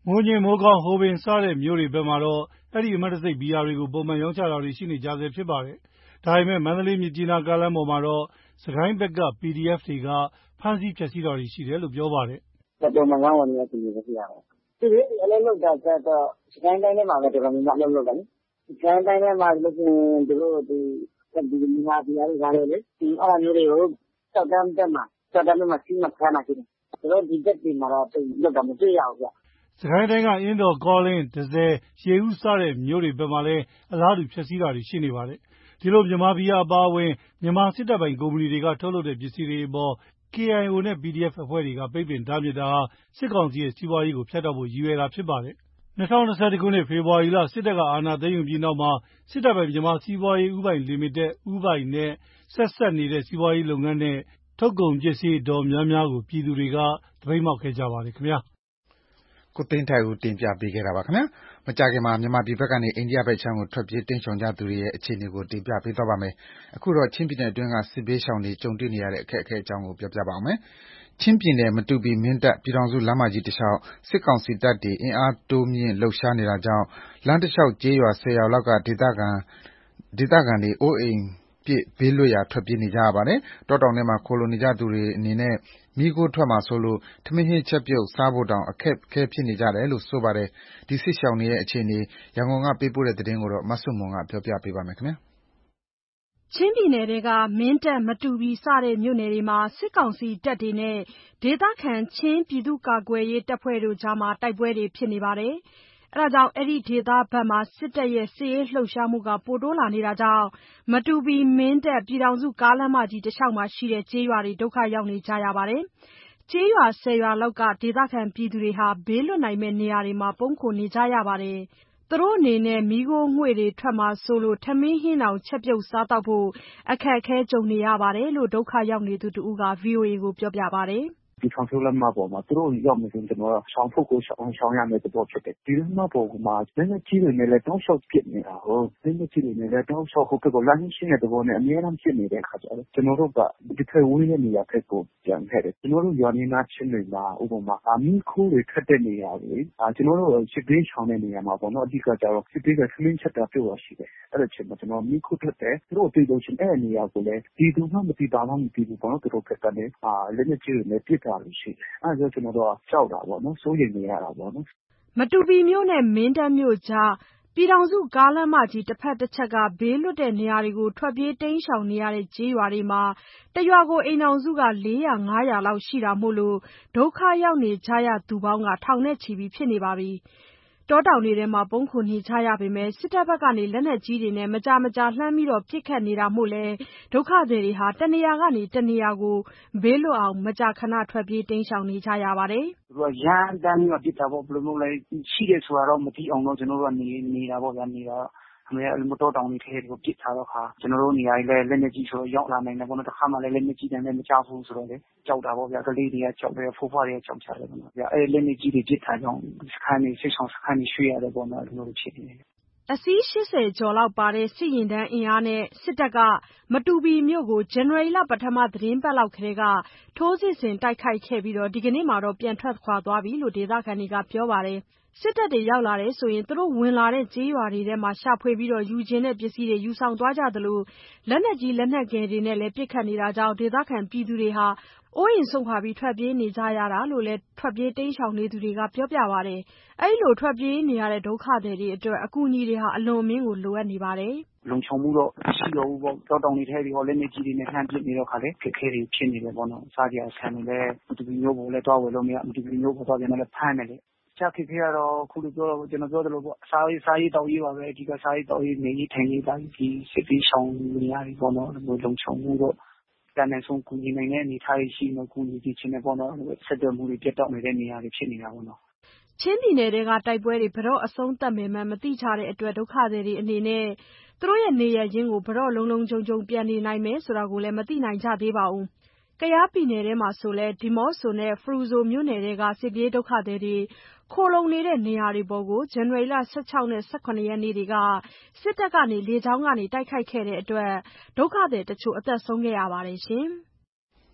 မိုးညှင်းမိုးကောင်းဟိုပင်စတဲ့မြို့တွေဘက်မှာတော့အဲဒီအမှတ်တံဆိပ်ဘီယာတွေကိုပုံမှန်ရောင်းချတာတွေရှိနေကြဆဲဖြစ်ပါတယ်။ဒါပေမဲ့မန္တလေးမြစ်ကြီးနားကားလမ်းပေါ်မှာတော့စစ်ကိုင်းဘက်က ပီဒီအက်ဖ် တွေကဖမ်းဆီးဖျက်ဆီးတာတွေရှိတယ်လို့ပြောပါတယ်။“ပုံမှန်ရောင်းဝယ်နေတဲ့သူတွေပဲဖြစ်ရမယ်။သူတွေအလုပ်လုပ်တာကျတော့စစ်ကိုင်းတိုင်းထဲမှာပဲတော်တော်များများအလုပ်လုပ်တာလေ။စစ်ကိုင်းတိုင်းထဲမှာဆိုလို့ရှိရင်သူတို့ဒီမြန်မာဘီယာတွေဘာတွေလေအဲဒါမျိုးတွေကိုကျောက်တန်းဘက်မှာကျောက်တန်းဘက်မှာစီးမှဖမ်းတာရှိတယ်။သူတို့ဒီဘက်တွေမှာတော့လုပ်တာမတွေ့ရဘူးဗျ။ ”စစ်ကိုင်းတိုင်းကအင်းတော်ကောလင်းတန့်ဆည်ရေဦးစတဲ့မြို့တွေဘက်မှာလည်းအလားတူဖျက်ဆီးတာတွေရှိနေပါတယ်။ဒီလိုမြန်မာဘီယာအပါအဝင်မြန်မာစစ်တပ်ပိုင်ကုမ္ပဏီတွေကထုတ်လုပ်တဲ့ပစ္စည်းတွေအပေါ် ကေအိုင်အို နဲ့ ပီဒီအက်ဖ် အဖွဲ့တွေကပိတ်ပင်တားမြစ်တာဟာစစ်ကောင်စီရဲ့စီးပွားရေးကိုဖြတ်တောက်ဖို့ရည်ရွယ်တာဖြစ်ပါတယ်။၂၀၂၁ ခုနှစ်ဖေဖော်ဝါရီလစစ်တပ်ကအာဏာသိမ်းယူပြီးနောက်မှာစစ်တပ်ပိုင်မြန်မာစီးပွားရေးဦးပိုင်လီမိတက်ဦးပိုင်နဲ့ဆက်စပ်နေတဲ့စီးပွားရေးလုပ်ငန်းနဲ့ထုတ်ကုန်ပစ္စည်းအတော်များများကိုပြည်သူတွေကသပိတ်မှောက်ခဲ့ကြပါတယ်ခင်ဗျာ။ကိုသိန်းထိုက်ဦးတင်ပြပေးခဲ့တာပါခင်ဗျာ။မကြာခင်မှာမြန်မာပြည်ဘက်ကနေအိန္ဒိယဘက်ခြမ်းကိုထွက်ပြေးတိမ်းရှောင်ကြသူတွေရဲ့အခြေအနေကိုတင်ပြပေးသွားပါမယ်။အခုတော့ချင်းပြည်နယ်အတွင်းကစစ်ဘေးရှောင်တွေကြုံတွေ့နေရတဲ့အခက်အခဲအကြောင်းကိုပြောပြပါမယ်။ချင်းပြည်နယ်မတူပီမင်းတပ်ပြည်ထောင်စုလမ်းမကြီးတလျှောက်စစ်ကောင်စီတပ်တွေအင်အားတိုးမြှင့်လှုပ်ရှားနေတာကြောင့်လမ်းတလျှောက်ကျေးရွာဆယ်ရွာလောက်ကဒေသခံဒေသခံတွေအိုးအိမ်ပစ်ဘေးလွတ်ရာထွက်ပြေးနေကြရပါတယ်။တောတောင်ထဲမှာခိုလှုံနေကြသူတွေအနေနဲ့မီးခိုးထွက်မှာစိုးလို့ထမင်းဟင်းချက်ပြုတ်စားဖို့တောင်အခက်အခဲဖြစ်နေကြတယ်လို့ဆိုပါတယ်။ဒီစစ်ရှောင်တွေရဲ့အခြေအနေရန်ကုန်ကပေးပို့တဲ့သတင်းကိုမဆုမွန်ကပြောပြပေးပါမယ်ခင်ဗျာ။ချင်းပြည်နယ်ထဲကမင်းတပ်မတူပီစတဲ့မြို့နယ်တွေမှာစစ်ကောင်စီတပ်တွေနဲ့ဒေသခံချင်းပြည်သူ့ကာကွယ်ရေးတပ်ဖွဲ့တို့ကြားတိုက်ပွဲတွေဖြစ်နေပါတယ်။အဲဒါကြောင့်အဲဒီဒေသဘက်မှာစစ်တပ်ရဲ့စစ်ရေးလှုပ်ရှားမှုပိုတိုးလာနေတာကြောင့်မတူပီမင်းတပ်ပြည်ထောင်စုကားလမ်းမကြီးတလျှောက်မှာရှိတဲ့ကျေးရွာတွေဒုက္ခရောက်နေကြရပါတယ်။ကျေးရွာဆယ်ရွာလောက်ကဒေသခံပြည်သူတွေဟာဘေးလွတ်နိုင်မယ့်နေရာတွေမှာပုန်းခိုနေကြရပါတယ်။သူတို့အနေနဲ့မီးခိုးငွေ့တွေထွက်မှာစိုးလို့ထမင်းဟင်းတောင်ချက်ပြုတ်စားသောက်ဖို့အခက်အခဲကြုံနေရတယ်လို့ဒုက္ခရောက်နေသူတဦးက ဗွီအိုအေကိုပြောပြပါတယ်။ပြည်ထောင်စုလမ်းမပေါ်မှာသူတို့ရောက်နေရင်ကျွန်တော်ရှောင်ဖို့ကိုရှောင်ရှောင်ရမယ့်သဘောဖြစ်တယ်။ဒီလမ်းမပေါ်မှာလက်နက်ကြီးတွေနဲ့လည်းတောက်လျှောက်ပစ်နေတာဟုတ်လက်နက်ကြီးတွေနဲ့လည်းတောက်လျှောက်ဟိုဘက်ကလမ်းရှင်းတဲ့သဘောနဲ့အများအားဖြစ်နေတဲ့အခါကျတော့ကျွန်တော်တို့ကဒီဖက်ဝေးတဲ့နေရာဖက်ကိုပြန်ခဲ့တယ်။ကျွန်တော်တို့ရွာနေနာချင်းတွေမှာဥပမာအမီခိုးတွေထွက်တဲ့နေရာတွေအာကျွန်တော်တို့စစ်ပေးချောင်းတဲ့နေရာမှာပေါ့နော်အဓိကကျတော့စစ်ပေးကခင်းချက်တာပြောရရှိတယ်။အဲ့လိုချိန်မှာကျွန်တော်မီခိုးထွက်တယ်သူတို့တွေ့လို့ချင်းအဲ့နေရာကိုလည်းဒီသူမှမသိပါမှမသိဘူးပေါ့နော်သူတို့ဖက်ကလည်းအာလက်နက်ကြီးတွေနဲ့ပစ်တာလို့ရှိတယ်။အဲ့ဒါကျွန်တော်တို့ကြောက်တာပေါ့နော်စိုးရိမ်နေရတာပေါ့နော်မတူပီမြို့နဲ့မင်းတပ်မြို့ကြားပြည်ထောင်စုကားလမ်းမကြီးတစ်ဖက်တစ်ချက်ကဘေးလွတ်တဲ့နေရာတွေကိုထွက်ပြေးတိမ်းရှောင်နေရတဲ့ကျေးရွာတွေမှာတရွာကိုအိမ်ထောင်စုကလေးရာငါးရာလောက်ရှိတာမို့လို့ဒုက္ခရောက်နေကြရသူပေါင်းကထောင်နဲ့ချီပြီးဖြစ်နေပါပြီ။တောတောင်တွေထဲမှာပုန်းခိုနေကြရပေမဲ့စစ်တပ်ဘက်ကလက်နက်ကြီးတွေနဲ့မကြာမကြာလှမ်းပြီးပစ်ခတ်နေတာမို့လဲဒုက္ခသည်တွေဟာတနေရာကနေတနေရာကိုဘေးလွတ်အောင်မကြာခဏထွက်ပြေးတိမ်းရှောင်နေကြရပါတယ်။သူကရမ်းတမ်းပြီးပစ်တာပေါ့ဘယ်လိုမျိုးလဲရှိတယ်ဆိုတာတော့မသိအောင်တော့ကျွန်တော်တို့ကနေနေတာပေါ့ဗျာနေတာအမေအမတော်တောင်တွေထဲကိုပစ်ထားတော့ခါကျွန်တော်တို့နေရာကြီးလဲလက်နေကြီးဆိုတော့ရောက်လာနိုင်တယ်ပေါ့နော်တစ်ခါမှလည်းလက်နေကြီးတယ်လည်းမကြောက်ဘူးဆိုတော့လေကြောက်တာပေါ့ဗျာကလေးတွေကကြောက်တယ်ဖိုးဖွားတွေကကြောက်ကြတယ်ပေါ့နော်ဗျာအဲလက်နေကြီးတွေပစ်ထားကြောင်းစခန်းတွေဆိတ်ဆောင်စခန်းတွေရွှေ့ရတယ်ပေါ့နော်ဒီလိုဖြစ်နေတယ်အစီးရှစ်ဆယ်ကျော်လောက်ပါတဲ့စစ်ရင်တန်းအင်အားနဲ့စစ်တပ်ကမတူပီမြို့ကိုဇန်နဝါရီလပထမသတင်းပတ်လောက်ကတည်းကထိုးစစ်ဆင်တိုက်ခိုက်ခဲ့ပြီးဒီကနေ့မှာတော့ပြန်ထွက်ခွာသွားပြီလို့ဒေသခံတွေကပြောပါတယ်။စစ်တပ်တွေရောက်လာတယ်ဆိုရင်သူတို့ဝင်လာတဲ့ကျေးရွာတွေထဲမှာရှာဖွေပြီးယူချင်တဲ့ပစ္စည်းတွေယူဆောင်သွားကြသလိုလက်နက်ကြီးလက်နက်ငယ်တွေနဲ့လည်းပစ်ခတ်နေတာကြောင့်ဒေသခံပြည်သူတွေဟာအိုးအိမ်စွန့်ခွာပြီးထွက်ပြေးနေကြရတာလို့လည်းထွက်ပြေးတိမ်းရှောင်နေသူတွေကပြောပြပါတယ်။အဲဒီလိုထွက်ပြေးနေရတဲ့ဒုက္ခသည်တွေအတွက်အကူအညီတွေဟာအလွန်အမင်းကိုလိုအပ်နေပါတယ်။လုံခြုံမှုတော့ရှိတော့ဘူးပေါ့တောတောင်တွေထဲပြီးဟောလက်နေကြီးတွေနဲ့လှမ်းပစ်နေတော့ခါလေခက်ခဲတွေဖြစ်နေတယ်ပေါ့နော်စားကြရဆန်နေလဲမတူပီမျိုးပေါ်လဲတွားဝယ်လို့မရမတူပီမျိုးပေါ်တော့ပြန်လဲဖမ်းတယ်လေချက်ခက်ခဲတော့ခုလိုပြောတော့ကျွန်တော်ပြောတယ်လို့ပေါ့စားရေးစားရေးတောက်ရေးပါပဲအဓိကစားရေးတောက်ရေးနေရေးထိုင်ရေးတိုင်းဒီစစ်ပြီးဆောင်နေရပြီပေါ့နော်လုံခြုံမှုတော့တန်တဲ့ဆုံးကူညီနိုင်တဲ့အနေထားရှိနေကူညီကြည့်နေပေါ့နော်ဆက်သွယ်မှုတွေပြတ်တောက်နေတဲ့နေရာတွေဖြစ်နေတာပေါ့နော်ချင်းပြည်နယ်ကတိုက်ပွဲတွေဘယ်တော့အဆုံးသတ်မယ်မှမသိကြတဲ့အတွက်ဒုက္ခသည်တွေအနေနဲ့သူတို့ရဲ့နေရရင်းကိုဘယ်တော့လုံးလုံးကြုံကြုံပြန်နေနိုင်မယ်ဆိုတာကိုလည်းမသိနိုင်ကြသေးပါဘူး။ကယားပြည်နယ်ထဲမှာဆိုလဲဒီမော့ဆိုနဲ့ဖရူဆိုမြို့နယ်တွေကစစ်ပြေးဒုက္ခသည်တွေခိုလုံနေတဲ့နေရာတွေပေါ်ကိုဇန်နဝါရီလ၁၆နဲ့၁၇ရက်နေ့တွေကစစ်တပ်ကလေကြောင်းကနေတိုက်ခိုက်ခဲ့တဲ့အတွက်ဒုက္ခသည်တချို့အသက်ဆုံးခဲ့ရပါတယ်ရှင်။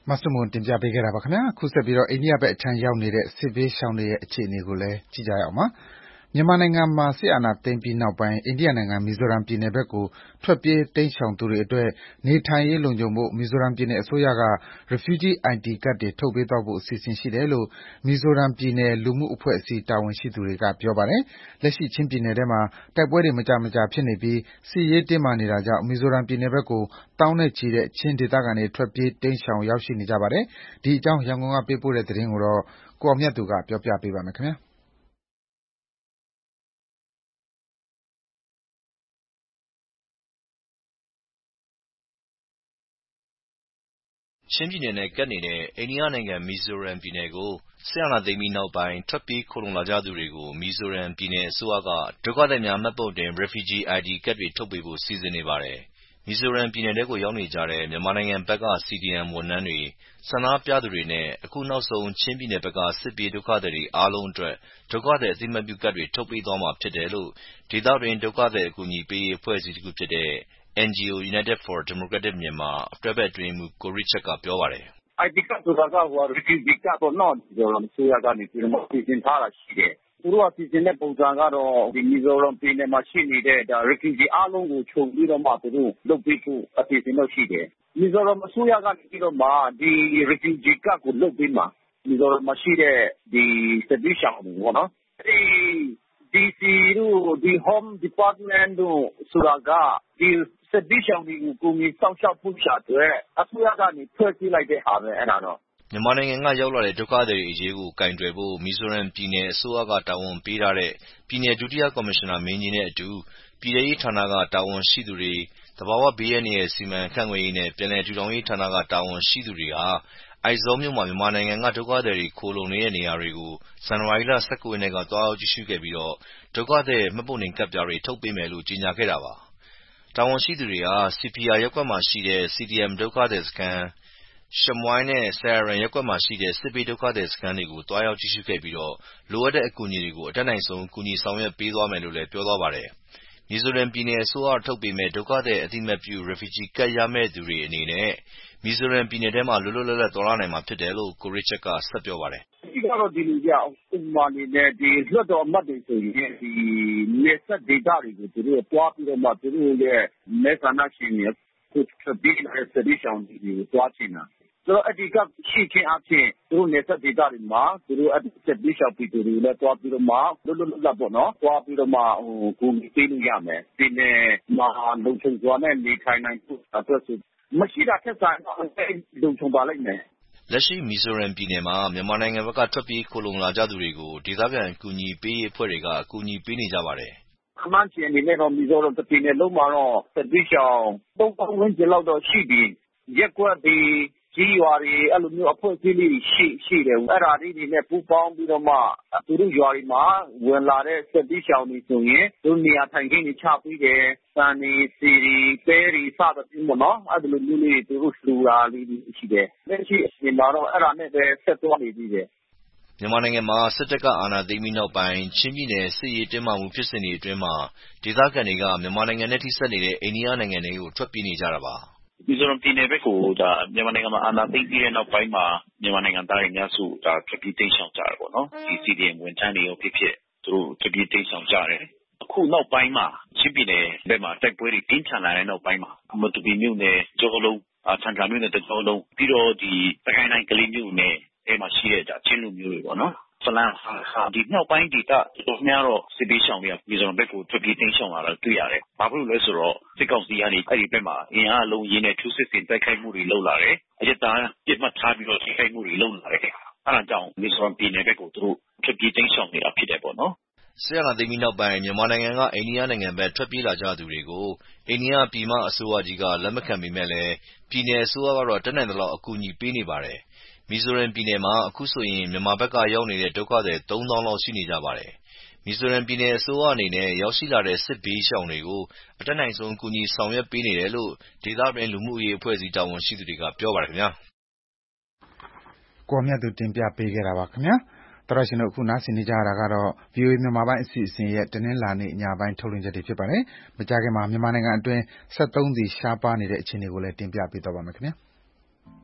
မဆုမွန်တင်ပြပေးခဲ့တာပါခင်ဗျာအခုဆက်ပြီးတော့အိန္ဒိယဘက်အခြမ်းရောက်နေတဲ့စစ်ဘေးရှောင်တွေရဲ့အခြေအနေကိုလည်းကြည့်ကြရအောင်ပါမြန်မာနိုင်ငံမှာစစ်အာဏာသိမ်းပြီးနောက်ပိုင်းအိန္ဒိယနိုင်ငံမီဇိုရမ်ပြည်နယ်ဘက်ကိုထွက်ပြေးတိမ်းရှောင်သူတွေအတွက်နေထိုင်ရေးလုံခြုံဖို့မီဇိုရမ်ပြည်နယ်အစိုးရက Refugee အိုင် ဒီ ကဒ်တွေထုတ်ပေးသွားဖို့အစီအစဉ်ရှိတယ်လို့မီဇိုရမ်ပြည်နယ်လူမှုအဖွဲ့အစည်းတာဝန်ရှိသူတွေကပြောပါတယ်လက်ရှိချင်းပြည်နယ်ထဲမှာတိုက်ပွဲတွေမကြာမကြာဖြစ်နေပြီးစစ်ရေးတင်းမာနေတာကြောင့်မီဇိုရမ်ပြည်နယ်ဘက်ကိုသောင်းနဲ့ချီတဲ့ချင်းဒေသခံတွေထွက်ပြေးတိမ်းရှောင်ရောက်ရှိနေကြပါတယ်ဒီအကြောင်းရန်ကုန်ကပေးပို့တဲ့သတင်းကိုတော့ကိုအောင်မြတ်သူကပြောပြပေးပါမယ်ခင်ဗျာချင်းပြည်နယ်နဲ့ကပ်နေတဲ့အိန္ဒိယနိုင်ငံမီဇိုရမ်ပြည်နယ်ကိုစစ်အာဏာသိမ်းပြီးနောက်ပိုင်းထွက်ပြေးခိုလှုံလာကြသူတွေကိုမီဇိုရမ်ပြည်နယ်အစိုးရကဒုက္ခသည်များမှတ်ပုံတင် Refugee အိုင် ဒီ ကဒ်တွေထုတ်ပေးဖို့စီစဉ်နေပါတယ်။မီဇိုရမ်ပြည်နယ်ထဲကိုရောက်နေကြတဲ့မြန်မာနိုင်ငံဘက်က စီ ဒီ အမ် ဝန်ထမ်းတွေ၊ဆန္ဒပြသူတွေနဲ့အခုနောက်ဆုံးချင်းပြည်နယ်ဘက်ကစစ်ပြေးဒုက္ခသည်တွေအားလုံးအတွက်ဒုက္ခသည်အသိအမှတ်ပြုကဒ်တွေထုတ်ပေးသွားမှာဖြစ်တယ်လို့ဒေသတွင်းဒုက္ခသည်အကူအညီပေးရေးအဖွဲ့အစည်းတခုဖြစ်တဲ့ အန် ဂျီ အို United for Democratic Myanmar တွဲဘက်အတွင်းရေးမှူးကိုရစ်ချတ်ကပြောပါတယ်။ အိုင် ဒီ ကဒ်ဆိုတာက Refugee ကဒ်ပေါ့နော်။မီဇိုရမ်အစိုးရကနေပြီးတော့စီစဉ်ထားတာရှိတယ်။သူတို့ကစီစဉ်တဲ့ပုံစံကတော့ဒီမီဇိုရမ်ပြည်နယ်မှာရှိနေတဲ့ Refugee အားလုံးကိုခြုံပြီးတော့မှသူတို့လုပ်ပေးဖို့အစီအစဉ်တော့ရှိတယ်။မီဇိုရမ်အစိုးရကနေပြီးတော့မှဒီ Refugee ကဒ်ကိုလုပ်ပေးမှာ။မီဇိုရမ်မှာရှိတဲ့ဒီစစ်ဘေးရှောင်တွေပေါ့နော်။အဲဒီ ဒီ စီ တို့ဒီ Home Department တို့ဆိုတာကဒီစစ်ဘေးရှောင်တွေကိုကူညီစောင့်ရှောက်ဖို့အတွက်အစိုးရကနေဖွဲ့စည်းလိုက်တဲ့ဟာပဲအဲဒါတော့မြန်မာနိုင်ငံကရောက်လာတဲ့ဒုက္ခသည်တွေအရေးကိုကိုင်တွယ်ဖို့မီဇိုရမ်ပြည်နယ်အစိုးရကတာဝန်ပေးထားတဲ့ပြည်နယ်ဒုတိယကော်မရှင်နာမင်းကြီးနဲ့အတူပြည်ထဲရေးဌာနကတာဝန်ရှိသူတွေ၊သဘာဝဘေးအန္တရာယ်စီမံခန့်ခွဲရေးနဲ့ပြန်လည်ထူထောင်ရေးဌာနကတာဝန်ရှိသူတွေဟာအိုက်ဇောမြို့မှာမြန်မာနိုင်ငံကဒုက္ခသည်တွေခိုလှုံနေတဲ့နေရာတွေကိုဇန်နဝါရီလ၁၉ရက်နေ့ကသွားရောက်ကြည့်ရှုခဲ့ပြီးဒုက္ခသည်မှတ်ပုံတင်ကဒ်ပြားတွေထုတ်ပေးမယ်လို့ကြေညာခဲ့တာပါ။တာဝန်ရှိသူတွေဟာစီပီအာရပ်ကွက်မှာရှိတဲ့ စီ ဒီ အမ် ဒုက္ခသည်စခန်း၊ရှမွိုင်းနဲ့ဆာရာရမ်ရပ်ကွက်မှာရှိတဲ့စစ်ဘေးဒုက္ခသည်စခန်းတွေကိုသွားရောက်ကြည့်ရှုခဲ့ပြီးလိုအပ်တဲ့အကူအညီတွေကိုအတတ်နိုင်ဆုံးကူညီဆောင်ရွက်ပေးသွားမယ်လို့လည်းပြောသွားပါတယ်။မီဇိုရမ်ပြည်နယ်အစိုးရကထုတ်ပေးမယ့်ဒုက္ခသည်အသိအမှတ်ပြု Refugee ကဒ်ရမယ့်သူတွေအနေနဲ့မီဇိုရမ်ပြည်နယ်ထဲမှာလွတ်လွတ်လပ်လပ်သွားလာနိုင်မှာဖြစ်တယ်လို့ကိုရစ်ချတ်ကဆက်ပြောပါတယ်။အဓိကတော့ဒီလိုကြောင့်ဥပမာအနေနဲ့ဒီလွှတ်တော်အမတ်တွေဆိုရင်ဒီနယ်စပ်ဒေသတွေကိုသူတို့တွားပြီးတော့မှသူတို့ရဲ့မဲဆန္ဒရှင်တွေကိုထွက်ပြီးတဲ့စစ်ဘေးရှောင်တွေကိုတွားချင်တာဆိုတော့အဓိကရှိချင်းအဖြစ်သူတို့နယ်စပ်ဒေသတွေမှာသူတို့အစစ်ဘေးရှောင်ပြည်သူတွေလည်းတွားပြီးတော့မှလွတ်လွတ်လပ်လပ်ပေါ့နော်တွားပြီးတော့မှဟိုကိုယ်ပေးလို့ရမယ်ဒီနေ့မှာလုံခြုံစွာနဲ့နေထိုင်နိုင်ဖို့အတွက်ဆိုမရှိတာထက်စာရင်လုံခြုံပါလိမ့်မယ်လက်ရှိမီဇိုရမ်ပြည်နယ်မှာမြန်မာနိုင်ငံဘက်ကထွက်ပြေးခိုလှုံလာကြသူတွေကိုဒေသခံအကူအညီပေးရေးအဖွဲ့တွေကအကူအညီပေးနေကြပါတယ်ခမန်းချီအနေနဲ့တော့မီဇိုရမ်ပြည်နယ်လုံးမှာတော့စစ်ဘေးရှောင်သုံးသောင်းဝန်းကျင်လောက်တော့ရှိပြီရက်ကွက်ဒီကြီးရွာတွေအဲ့လိုမျိုးအဖွဲ့အစည်းလေးရှိရှိတယ်အဲ့ဒါလေးတွေနဲ့ပူးပေါင်းပြီးတော့မှသူတို့ရွာတွေမှာဝင်လာတဲ့စစ်ဘေးရှောင်တွေဆိုရင်သူနေရာထိုင်ခင်းတွေချပေးတယ်စံနေစီရီပဲရီစသဖြင့်ပေါ့နော်အဲ့လိုမျိုးလေးသူတို့လှူတာလေးရှိတယ်လက်ရှိအချိန်မှာတော့အဲ့ဒါနဲ့ပဲဆက်သွားနေပြီတယ်မြန်မာနိုင်ငံမှာစစ်တပ်ကအာဏာသိမ်းပြီးနောက်ပိုင်းချင်းပြည်နယ်စစ်ရေးတင်းမာမှုဖြစ်စဉ်တွေအတွင်းမှာဒေသခံတွေကမြန်မာနိုင်ငံနဲ့ထိစပ်နေတဲ့အိန္ဒိယနိုင်ငံတွေကိုထွက်ပြေးနေကြတာပါမီဇိုရမ်ပြည်နယ်ဘက်ကိုဒါမြန်မာနိုင်ငံမှာအာဏာသိမ်းပြီးတဲ့နောက်ပိုင်းမှာမြန်မာနိုင်ငံသားတွေများစုဒါထွက်ပြေးတိမ်းရှောင်ကြတယ်ပေါ့နော်ဒီ စီ ဒီ အမ် ဝန်ထမ်းတွေရောဖြစ်ဖြစ်သူတို့ထွက်ပြေးတိမ်းရှောင်ကြတယ်အခုနောက်ပိုင်းမှာချင်းပြည်နယ်ဘက်မှာတိုက်ပွဲတွေတင်းထန်လာတဲ့နောက်ပိုင်းမှာမတူပီမြို့နယ်ကျော်လုံးထန်တလန်မြို့နယ်တကျော်လုံးပြီးတော့ဒီတခိုင်တိုင်းကလေးမြို့နယ်အဲမှာရှိတဲ့ဒါချင်းလူမျိုးတွေပေါ့နော်ဖလန်ဟာဒီနောက်ပိုင်းဒေသတော်များတော့စစ်ပေးရှောင်တွေကမီဇိုရမ်ဘက်ကိုထွက်ပြေးတိမ်းရှောင်လာတာတွေ့ရတယ်။ဘာဖြစ်လို့လဲဆိုတော့စစ်ကောင်စီကနေအဲ့ဒီဘက်မှာအင်အားလုံးရင်းနဲ့ထူးစစ်ဆင်တိုက်ခိုက်မှုတွေလုပ်လာတယ်။အရတားပြစ်မှတ်ထားပြီးတော့တိုက်ခိုက်မှုတွေလုပ်လာတယ်။အဲဒါကြောင့်မီဇိုရမ်ပြည်နယ်ဘက်ကိုသူတို့ထွက်ပြေးတိမ်းရှောင်နေတာဖြစ်တယ်ပေါ့နော်။စစ်အာဏာသိမ်းပြီးနောက်ပိုင်းမြန်မာနိုင်ငံကအိန္ဒိယနိုင်ငံဘက်ထွက်ပြေးလာကြသူတွေကိုအိန္ဒိယပြည်မအစိုးရကြီးကလက်မခံပေမဲ့လည်းပြည်နယ်အစိုးရကတော့တတ်နိုင်သလောက်အကူအညီပေးနေပါတယ်။မီဇိုရမ်ပြည်နယ်မှာအခုဆိုရင်မြန်မာဘက်ကရောက်နေတဲ့ဒုက္ခသည်သုံးသောင်းလောက်ရှိနေကြပါတယ်။မီဇိုရမ်ပြည်နယ်အစိုးရအနေနဲ့ရောက်ရှိလာတဲ့စစ်ဘေးရှောင်တွေကိုအတတ်နိုင်ဆုံးကူညီဆောင်ရွက်ပေးနေတယ်လို့ဒေသတွင်းလူမှုရေးအဖွဲ့အစည်းတာဝန်ရှိသူတွေကပြောပါတယ်ခင်ဗျာ။ကိုမြတ်သူတင်ပြပေးခဲ့တာပါခင်ဗျာ။တော်ရရှင်တို့အခုနားဆင်နေကြရတာကတော့ ဗွီအိုအေမြန်မာပိုင်းအစီအစဉ်ရဲ့တနင်္လာနေ့ညပိုင်းထုတ်လွှင့်ချက်တွေဖြစ်ပါတယ်။မကြာခင်မှာမြန်မာနိုင်ငံအတွင်းစက်သုံးဆီရှားပါးနေတဲ့အခြေအနေကိုလည်းတင်ပြပေးသွားပါမယ်ခင်ဗျာ။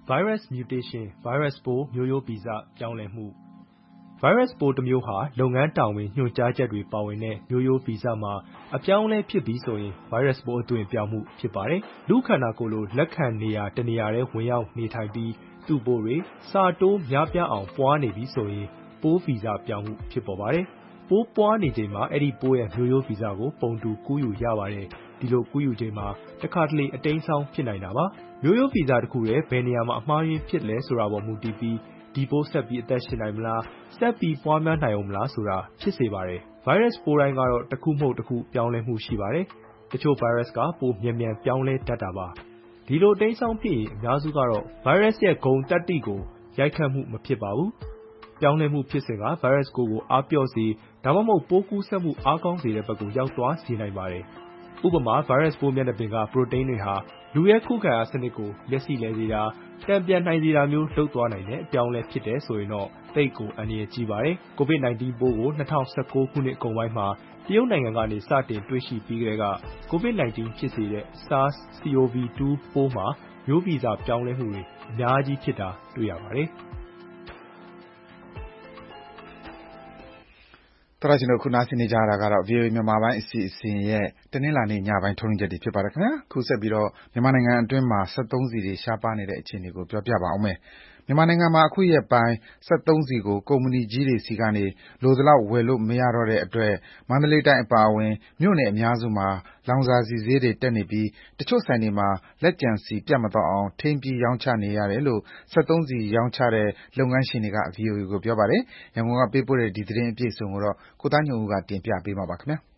Virus Mutation ဗိုင်းရပ်စ်ပိုးမျိုးရိုးဗီဇပြောင်းလဲမှုဗိုင်းရပ်စ်ပိုးတစ်မျိုးဟာလုပ်ငန်းတာဝန်ညွှန်ကြားချက်တွေပါဝင်တဲ့မျိုးရိုးဗီဇမှာအပြောင်းအလဲဖြစ်ပြီးဆိုရင်ဗိုင်းရပ်စ်ပိုးအသွင်ပြောင်းမှုဖြစ်ပါတယ်။လူခန္ဓာကိုယ်လိုလက်ခံနေရာတနေရာထဲဝင်ရောက်နေထိုင်ပြီးသူ့ပိုးတွေစာတိုးများပြားအောင်ပွားနေပြီးဆိုရင်ပိုးဗီဇပြောင်းမှုဖြစ်ပေါ်ပါတယ်။ပိုးပွားနေချိန်မှာအဲ့ဒီပိုးရဲ့မျိုးရိုးဗီဇကိုပုံတူကူးယူရပါတယ်။ဒီလိုကူးယူချိန်မှာတစ်ခါတလေအတိမ်းဆောင်ဖြစ်နိုင်တာပါ။မျိုးရိုးဗီဇတစ်ခုရဲ့ဘယ်နေရာမှာအမှားယွင်းဖြစ်လဲဆိုတာပေါ်မူတည်ပြီးဒီပိုးဆက်ပြီးအသက်ရှင်နိုင်မလားဆက်ပြီးပွားများနိုင်အောင်မလားဆိုတာဖြစ်စေပါတယ်။ဗိုင်းရပ်စ်ပိုးတိုင်းကတော့တစ်ခုမဟုတ်တစ်ခုပြောင်းလဲမှုရှိပါတယ်။တချို့ဗိုင်းရပ်စ်ကပိုမြန်မြန်ပြောင်းလဲတတ်တာပါ။ဒီလိုတိမ်းဆောင်ဖြစ်ရင်အများစုကတော့ဗိုင်းရပ်စ်ရဲ့ဂုဏ်တတ္တိကိုရိုက်ခတ်မှုမဖြစ်ပါဘူး။ပြောင်းလဲမှုဖြစ်စဉ်ကဗိုင်းရပ်စ်ကိုကိုအားပြော့စေဒါမှမဟုတ်ပိုးကူးစက်မှုအားကောင်းစေတဲ့ဘက်ကိုရောက်သွားစေနိုင်ပါတယ်။ဥပမာဗိုင်းရပ်စ်ပိုးမျက်နှာပြင်ကပရိုတိန်းတွေဟာလူရဲ့ခုခံအားစနစ်ကိုလက်စီလဲစေတာတံပြန်နိုင်စေတာမျိုးလုပ်သွားနိုင်တဲ့အပြောင်းလဲဖြစ်တယ်ဆိုရင်တော့တိတ်ကိုအန္တရာယ်ကြီးပါတယ်။ ကိုဗစ် ၁၉ ပိုးကို၂၀၁၉ ခုနှစ်အကုန်ပိုင်းမှာတရုတ်နိုင်ငံကနေစတင်တွေ့ရှိပြီးကတည်းကကိုဗစ် ၁၉ ဖြစ်စေတဲ့ SARS စီ အို ဗီ တူ ပိုးမှာမျိုးဗီဇပြောင်းလဲမှုတွေအများကြီးဖြစ်တာတွေ့ရပါတယ်။တော်ရရှင်တို့ခုနားဆင်နေကြတာကတော့ ဗီအိုအေ မြန်မာပိုင်းအစီအစဉ်ရဲ့တနင်္လာနေ့ညပိုင်းထုတ်လွှင့်ချက်တွေဖြစ်ပါတယ်ခင်ဗျာ။ခုဆက်ပြီးတော့မြန်မာနိုင်ငံအတွင်းမှာစက်သုံးဆီတွေရှားပါးနေတဲ့အခြေအနေကိုပြောပြပါအောင်မယ်။မြန်မာနိုင်ငံမှာအခုရက်ပိုင်းစက်သုံးဆီကိုကုမ္ပဏီကြီးတွေဆီကနေလိုသလောက်ဝယ်လို့မရတော့တဲ့အတွက်မန္တလေးတိုင်းအပါအဝင်မြို့နယ်အများစုမှာလောင်စာဆီဈေးတွေတက်နေပြီးတချို့ဆိုင်တွေမှာလက်ကျန်ဆီပြတ်မသွားအောင်ထိန်းပြီးရောင်းချနေရတယ်လို့စက်သုံးဆီရောင်းချတဲ့လုပ်ငန်းရှင်တွေက ဗီအိုအေ ကိုပြောပါတယ်။ရန်ကုန်ကပေးပို့တဲ့ဒီသတင်းအပြည့်အစုံကိုတော့ကိုသားညွန့်ဦးကတင်ပြပေးမှာပါခင်ဗျာ။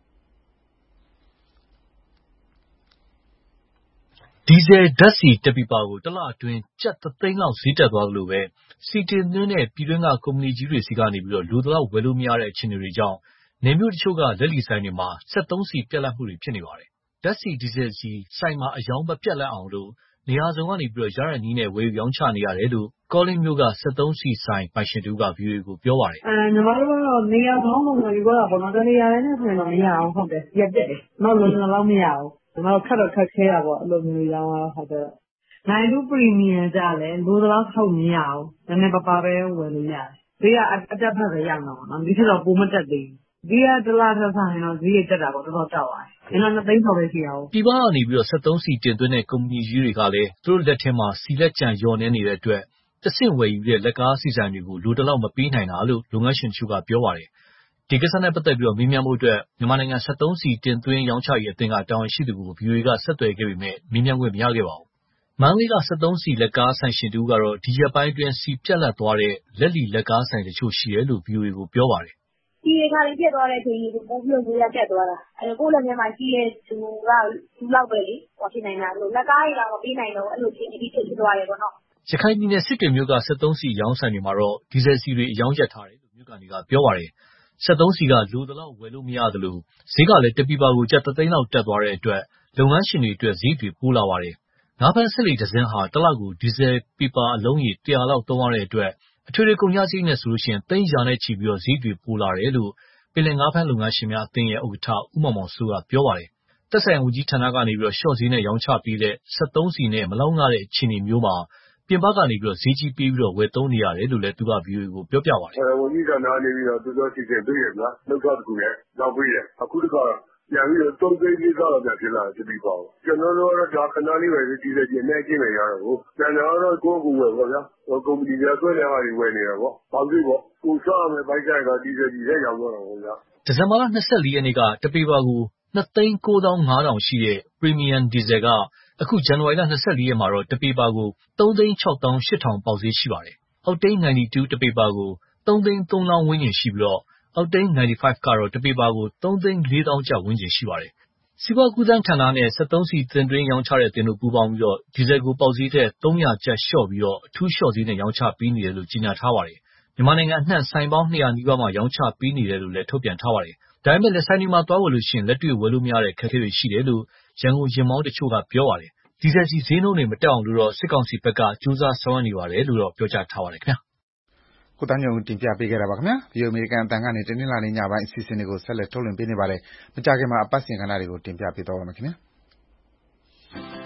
ဒီဇယ်ဓာတ်ဆီတပီပါကိုတလအတွင်းကျပ်တစ်သိန်းလောက်ဈေးတက်သွားသလိုပဲဆီတင်သွင်းတဲ့ပြည်တွင်းကကုမ္ပဏီကြီးတွေဆီကနေပြီးတော့လိုသလောက်ဝယ်လို့မရတဲ့အခြေအနေတွေကြောင့်နယ်မြို့တချို့ကလက်လီဆိုင်တွေမှာစက်သုံးဆီပြတ်လတ်မှုတွေဖြစ်နေပါတယ်။ဓာတ်ဆီဒီဇယ်ဆီဆိုင်မှာအယောင်မပြတ်လတ်အောင်လို့နေရာစုံကနေပြီးတော့ရတဲ့နည်းနဲ့ဝယ်ယူရောင်းချနေရတယ်လို့ကောလင်းမြို့ကစက်သုံးဆီဆိုင်ပိုင်ရှင်တူက ဗီအိုအေ ကိုပြောပါတယ်။အဲညီမတို့ကတော့နေရာပေါင်းစုံမှာယူရတာပေါ့နော်။တနေရာတိုင်းနဲ့ဆိုရင်တော့မရအောင်ဟုတ်တယ်။ရက်တက်တယ်။နောက်လိုချင်တဲ့လောက်မရဘူး။ညီမတို့ခက်တော့ခက်ခဲတာပေါ့အဲ့လိုမျိုးရောင်းရတာဆိုတော့နိုင်တူပရီမီယံကြလဲလိုသလောက်ထုတ်မရအောင်နည်းနည်းပါးပါးပဲဝယ်လို့ရတယ်။ဈေးကအတက်ဖက်ပဲရောက်တော့နော်။ဒီထက်တော့ပိုမတက်သေးဘူး။ဈေးကတလားထက်ဆိုင်တော့ဈေးရတက်တာပေါ့တော်တော်တောက်သွားတယ်။အင်းတော့နှစ်သိန်းကျော်ပဲရှိရအောင်။ပြည်ပကနေပြီးတော့စက်သုံးဆီတင်သွင်းတဲ့ကုမ္ပဏီကြီးတွေကလည်းသူတို့လက်ထဲမှာဆီလက်ကျန်လျော့နေနေတဲ့အတွက်တဆင့်ဝယ်ယူတဲ့လက်ကားဆီဆိုင်တွေကိုလိုတလောက်မပေးနိုင်တာလို့လုပ်ငန်းရှင်တို့ကပြောပါတယ်။ဒီကိစ္စနဲ့ပတ်သက်ပြီးတော့မေးမြန်းဖို့အတွက်မြန်မာနိုင်ငံစက်သုံးဆီတင်သွင်းရောင်းချရေးအသင်းကတာဝန်ရှိသူကို ဗီအိုအေ ကဆက်သွယ်ခဲ့ပေမဲ့မေးမြန်းခွင့်မရခဲ့ပါဘူး။မန္တလေးကစက်သုံးဆီလက်ကားဆိုင်ရှင်တူကတော့ဒီရက်ပိုင်းအတွင်းဆီပြတ်လတ်သွားတဲ့လက်လီလက်ကားဆိုင်တချို့ရှိတယ်လို့ ဗီအိုအေ ကိုပြောပါတယ်။ဒီခါလေးပြတ်သွားတဲ့အချိန်ကြီးကိုပို့ပြီးတော့ပြတ်သွားတာ။အဲကိုယ့်လက်ထဲမှာရှိတဲ့သူကသူ့လောက်ပဲလေဟောဖြစ်နေတာလို့လက်ကားကြီးတော့မပေးနိုင်တော့အဲ့လိုဖြစ်ပြီးဖြစ်သွားတယ်ပေါ့နော်။ရခိုင်ပြည်နယ်စစ်တွေမြို့ကစက်သုံးဆီရောင်းဆိုင်တွေမှာတော့ဒီဇယ်ဆီတွေအယောင်းရက်ထားတယ်လို့မြို့ကန်တွေကပြောပါတယ်။စက်သုံးဆီကလိုသလောက်ဝယ်လို့မရသလိုဈေးကလည်းတပီပါကိုကျပ်တစ်သိန်းလောက်တက်သွားတဲ့အတွက်လုပ်ငန်းရှင်တွေအတွက်ဈေးတွေပိုးလာပါတယ်။ငါးဖမ်းစက်လှေတစ်စင်းဟာတစ်လကိုဒီဇယ်ပီပါအလုံးရေတစ်ရာလောက်သုံးရတဲ့အတွက်အထွေထွေကုန်ကျစရိတ်နဲ့ဆိုလို့ရှိရင်သိန်းရာနဲ့ချီပြီးတော့ဈေးတွေပိုးလာတယ်လို့ပင်လယ်ငါးဖမ်းလုပ်ငန်းရှင်များအသင်းရဲ့ဥက္ကဋ္ဌဦးမောင်မောင်စိုးကပြောပါတယ်။သက်ဆိုင်ရာဝန်ကြီးဌာနကနေပြီးတော့ရှော့ဈေးနဲ့ရောင်းချပေးတဲ့စက်သုံးဆီနဲ့မလောက်ငတဲ့အခြေအနေမျိုးမှာပြင်ပကနေပြီးတော့ဈေးကြီးပေးပြီးတော့ဝယ်သုံးနေရတယ်လို့လည်းသူက ဗီအိုအေ ကိုပြောပြပါတယ်။ဝန်ကြီးဌာနကနေပြီးတော့သူတို့စီစဉ်ပေးရမလားလောက်တော့တခုရဲ့နောက်ပေးတယ်အခုတခါပြန်ပြီးတော့သုံးသိန်းလေးစားတော့ပြန်ဖြစ်လာတယ်ဒီပေါ့ကျွန်တော်တို့ကတော့ဒါခဏလေးပဲဒီစက်ကြီးနဲ့ကျင်းနေရတော့ကိုကျွန်တော်တို့ကိုယ့်ကိုယ်ဝယ်ပေါ့ဗျာဟိုကုမ္ပဏီတွေဆွဲနေဟာတွေဝယ်နေတာပေါ့ဘာဖြစ်ပေါ့ကိုစားမယ်ဘိုက်ကြိုက်ကဒီစက်ကြီးနဲ့ရောင်းတော့တော့ဗျာဒီဇင်ဘာလ၂၄ရက်နေ့ကတပေပါကိုနှစ်သိန်းကိုးသောင်းငါးထောင်ရှိတဲ့ပရီမီယံဒီဇယ်ကအခုဇန်နဝါရီလ၂၄ရက်မှာတော့တပေပါကိုသုံးသိန်းခြောက်သောင်းရှစ်ထောင်ပေါက်ဈေးရှိပါတယ်။အောက်တိန်း၉၂တပေပါကိုသုံးသိန်းသုံးသောင်းဝန်းကျင်ရှိပြီးတော့အောက်တိန်း၉၅ကတော့တပေပါကိုသုံးသိန်းလေးသောင်းကျပ်ဝန်းကျင်ရှိပါတယ်။စီးပွားကူးသန်းဌာနနဲ့စက်သုံးဆီတင်သွင်းရောင်းချတဲ့အသင်းတို့ပူးပေါင်းပြီးတော့ဒီဇယ်ကိုပေါက်ဈေးထက်သုံးရာကျပ်လျှော့ပြီးတော့အထူးလျှော့ဈေးနဲ့ရောင်းချပေးနေတယ်လို့ကြေညာထားပါတယ်။မြန်မာနိုင်ငံအနှံ့ဆိုင်ပေါင်း၂၀၀နီးပါးမှာရောင်းချပေးနေတယ်လို့လည်းထုတ်ပြန်ထားပါတယ်။ဒါပေမဲ့လက်ဆိုင်တွေမှာသွားဝယ်လို့ရှိရင်လက်တွေ့ဝယ်လို့မရတဲ့အခက်အခဲတွေရှိတယ်လို့ရန်ကုန်ယာဉ်မောင်းတချို့ကပြောပါတယ်။ဒီဇယ်ဆီဈေးနှုန်းတွေမတက်အောင်လို့တော့စစ်ကောင်စီဘက်ကကြိုးစားဆောင်ရွက်နေပါတယ်လို့တော့ပြောကြားထားပါတယ်ခင်ဗျာ။ကိုသားညွန့်ဦးတင်ပြပေးခဲ့တာပါခင်ဗျာ။ ဗီအိုအေအမေရိကန်အသံကနေတနင်္လာနေ့ညပိုင်းအစီအစဉ်တွေကိုဆက်လက်ထုတ်လွှင့်ပေးနေပါတယ်။မကြာခင်မှာအပတ်စဉ်ကဏ္ဍတွေကိုတင်ပြပေးသွားပါမယ်ခင်ဗျာ။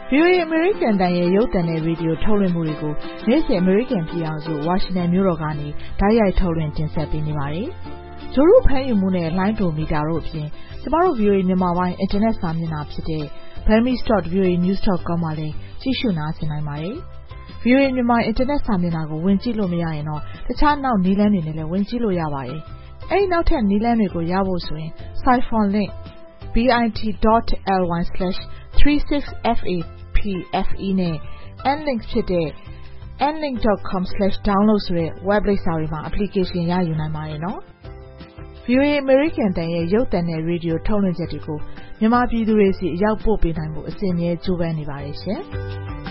ဗွီအိုအေ အမေရိကန်အသံရဲ့ရုပ်သံနဲ့ရေဒီယိုထုတ်လွှင့်မှုတွေကိုနေ့စဉ်အမေရိကန်ပြည်ထောင်စုဝါရှင်တန်မြို့တော်ကနေတိုက်ရိုက်ထုတ်လွှင့်တင်ဆက်ပေးနေပါတယ်။ဂြိုလ်တုဖမ်းယူမှုနဲ့လိုင်းဒိုမီတာတို့အပြင်ကျမတို့ ဗွီအိုအေ မြန်မာပိုင်းအင်တာနက်စာမျက်နှာဖြစ်တဲ့ burmese dot v o a news dot com မှာလည်းကြည့်ရှုနားဆင်နိုင်ပါတယ်။ ဗွီအိုအေ မြန်မာအင်တာနက်စာမျက်နှာကိုဝင်ကြည့်လို့မရရင်တော့တခြားနောက်နည်းလမ်းတွေနဲ့လည်းဝင်ကြည့်လို့ရပါတယ်။အဲဒီနောက်ထပ်နည်းလမ်းတွေကိုရဖို့ဆိုရင် Saigon link bit.ly slash three six f a p f e နဲ့ nlink ဖြစ်တဲ့ nlink dot com slash download ဆိုတဲ့ web လိပ်စာတွေမှာ application ရယူနိုင်ပါတယ်နော်။ ဗွီအိုအေ အမေရိကန်အသံရဲ့ရုပ်သံနဲ့ရေဒီယိုထုတ်လွှင့်ချက်တွေကိုမြန်မာပြည်သူတွေစီအရောက်ပို့ပေးနိုင်ဖို့အစဉ်အမြဲကြိုးပမ်းနေပါတယ်ရှင်။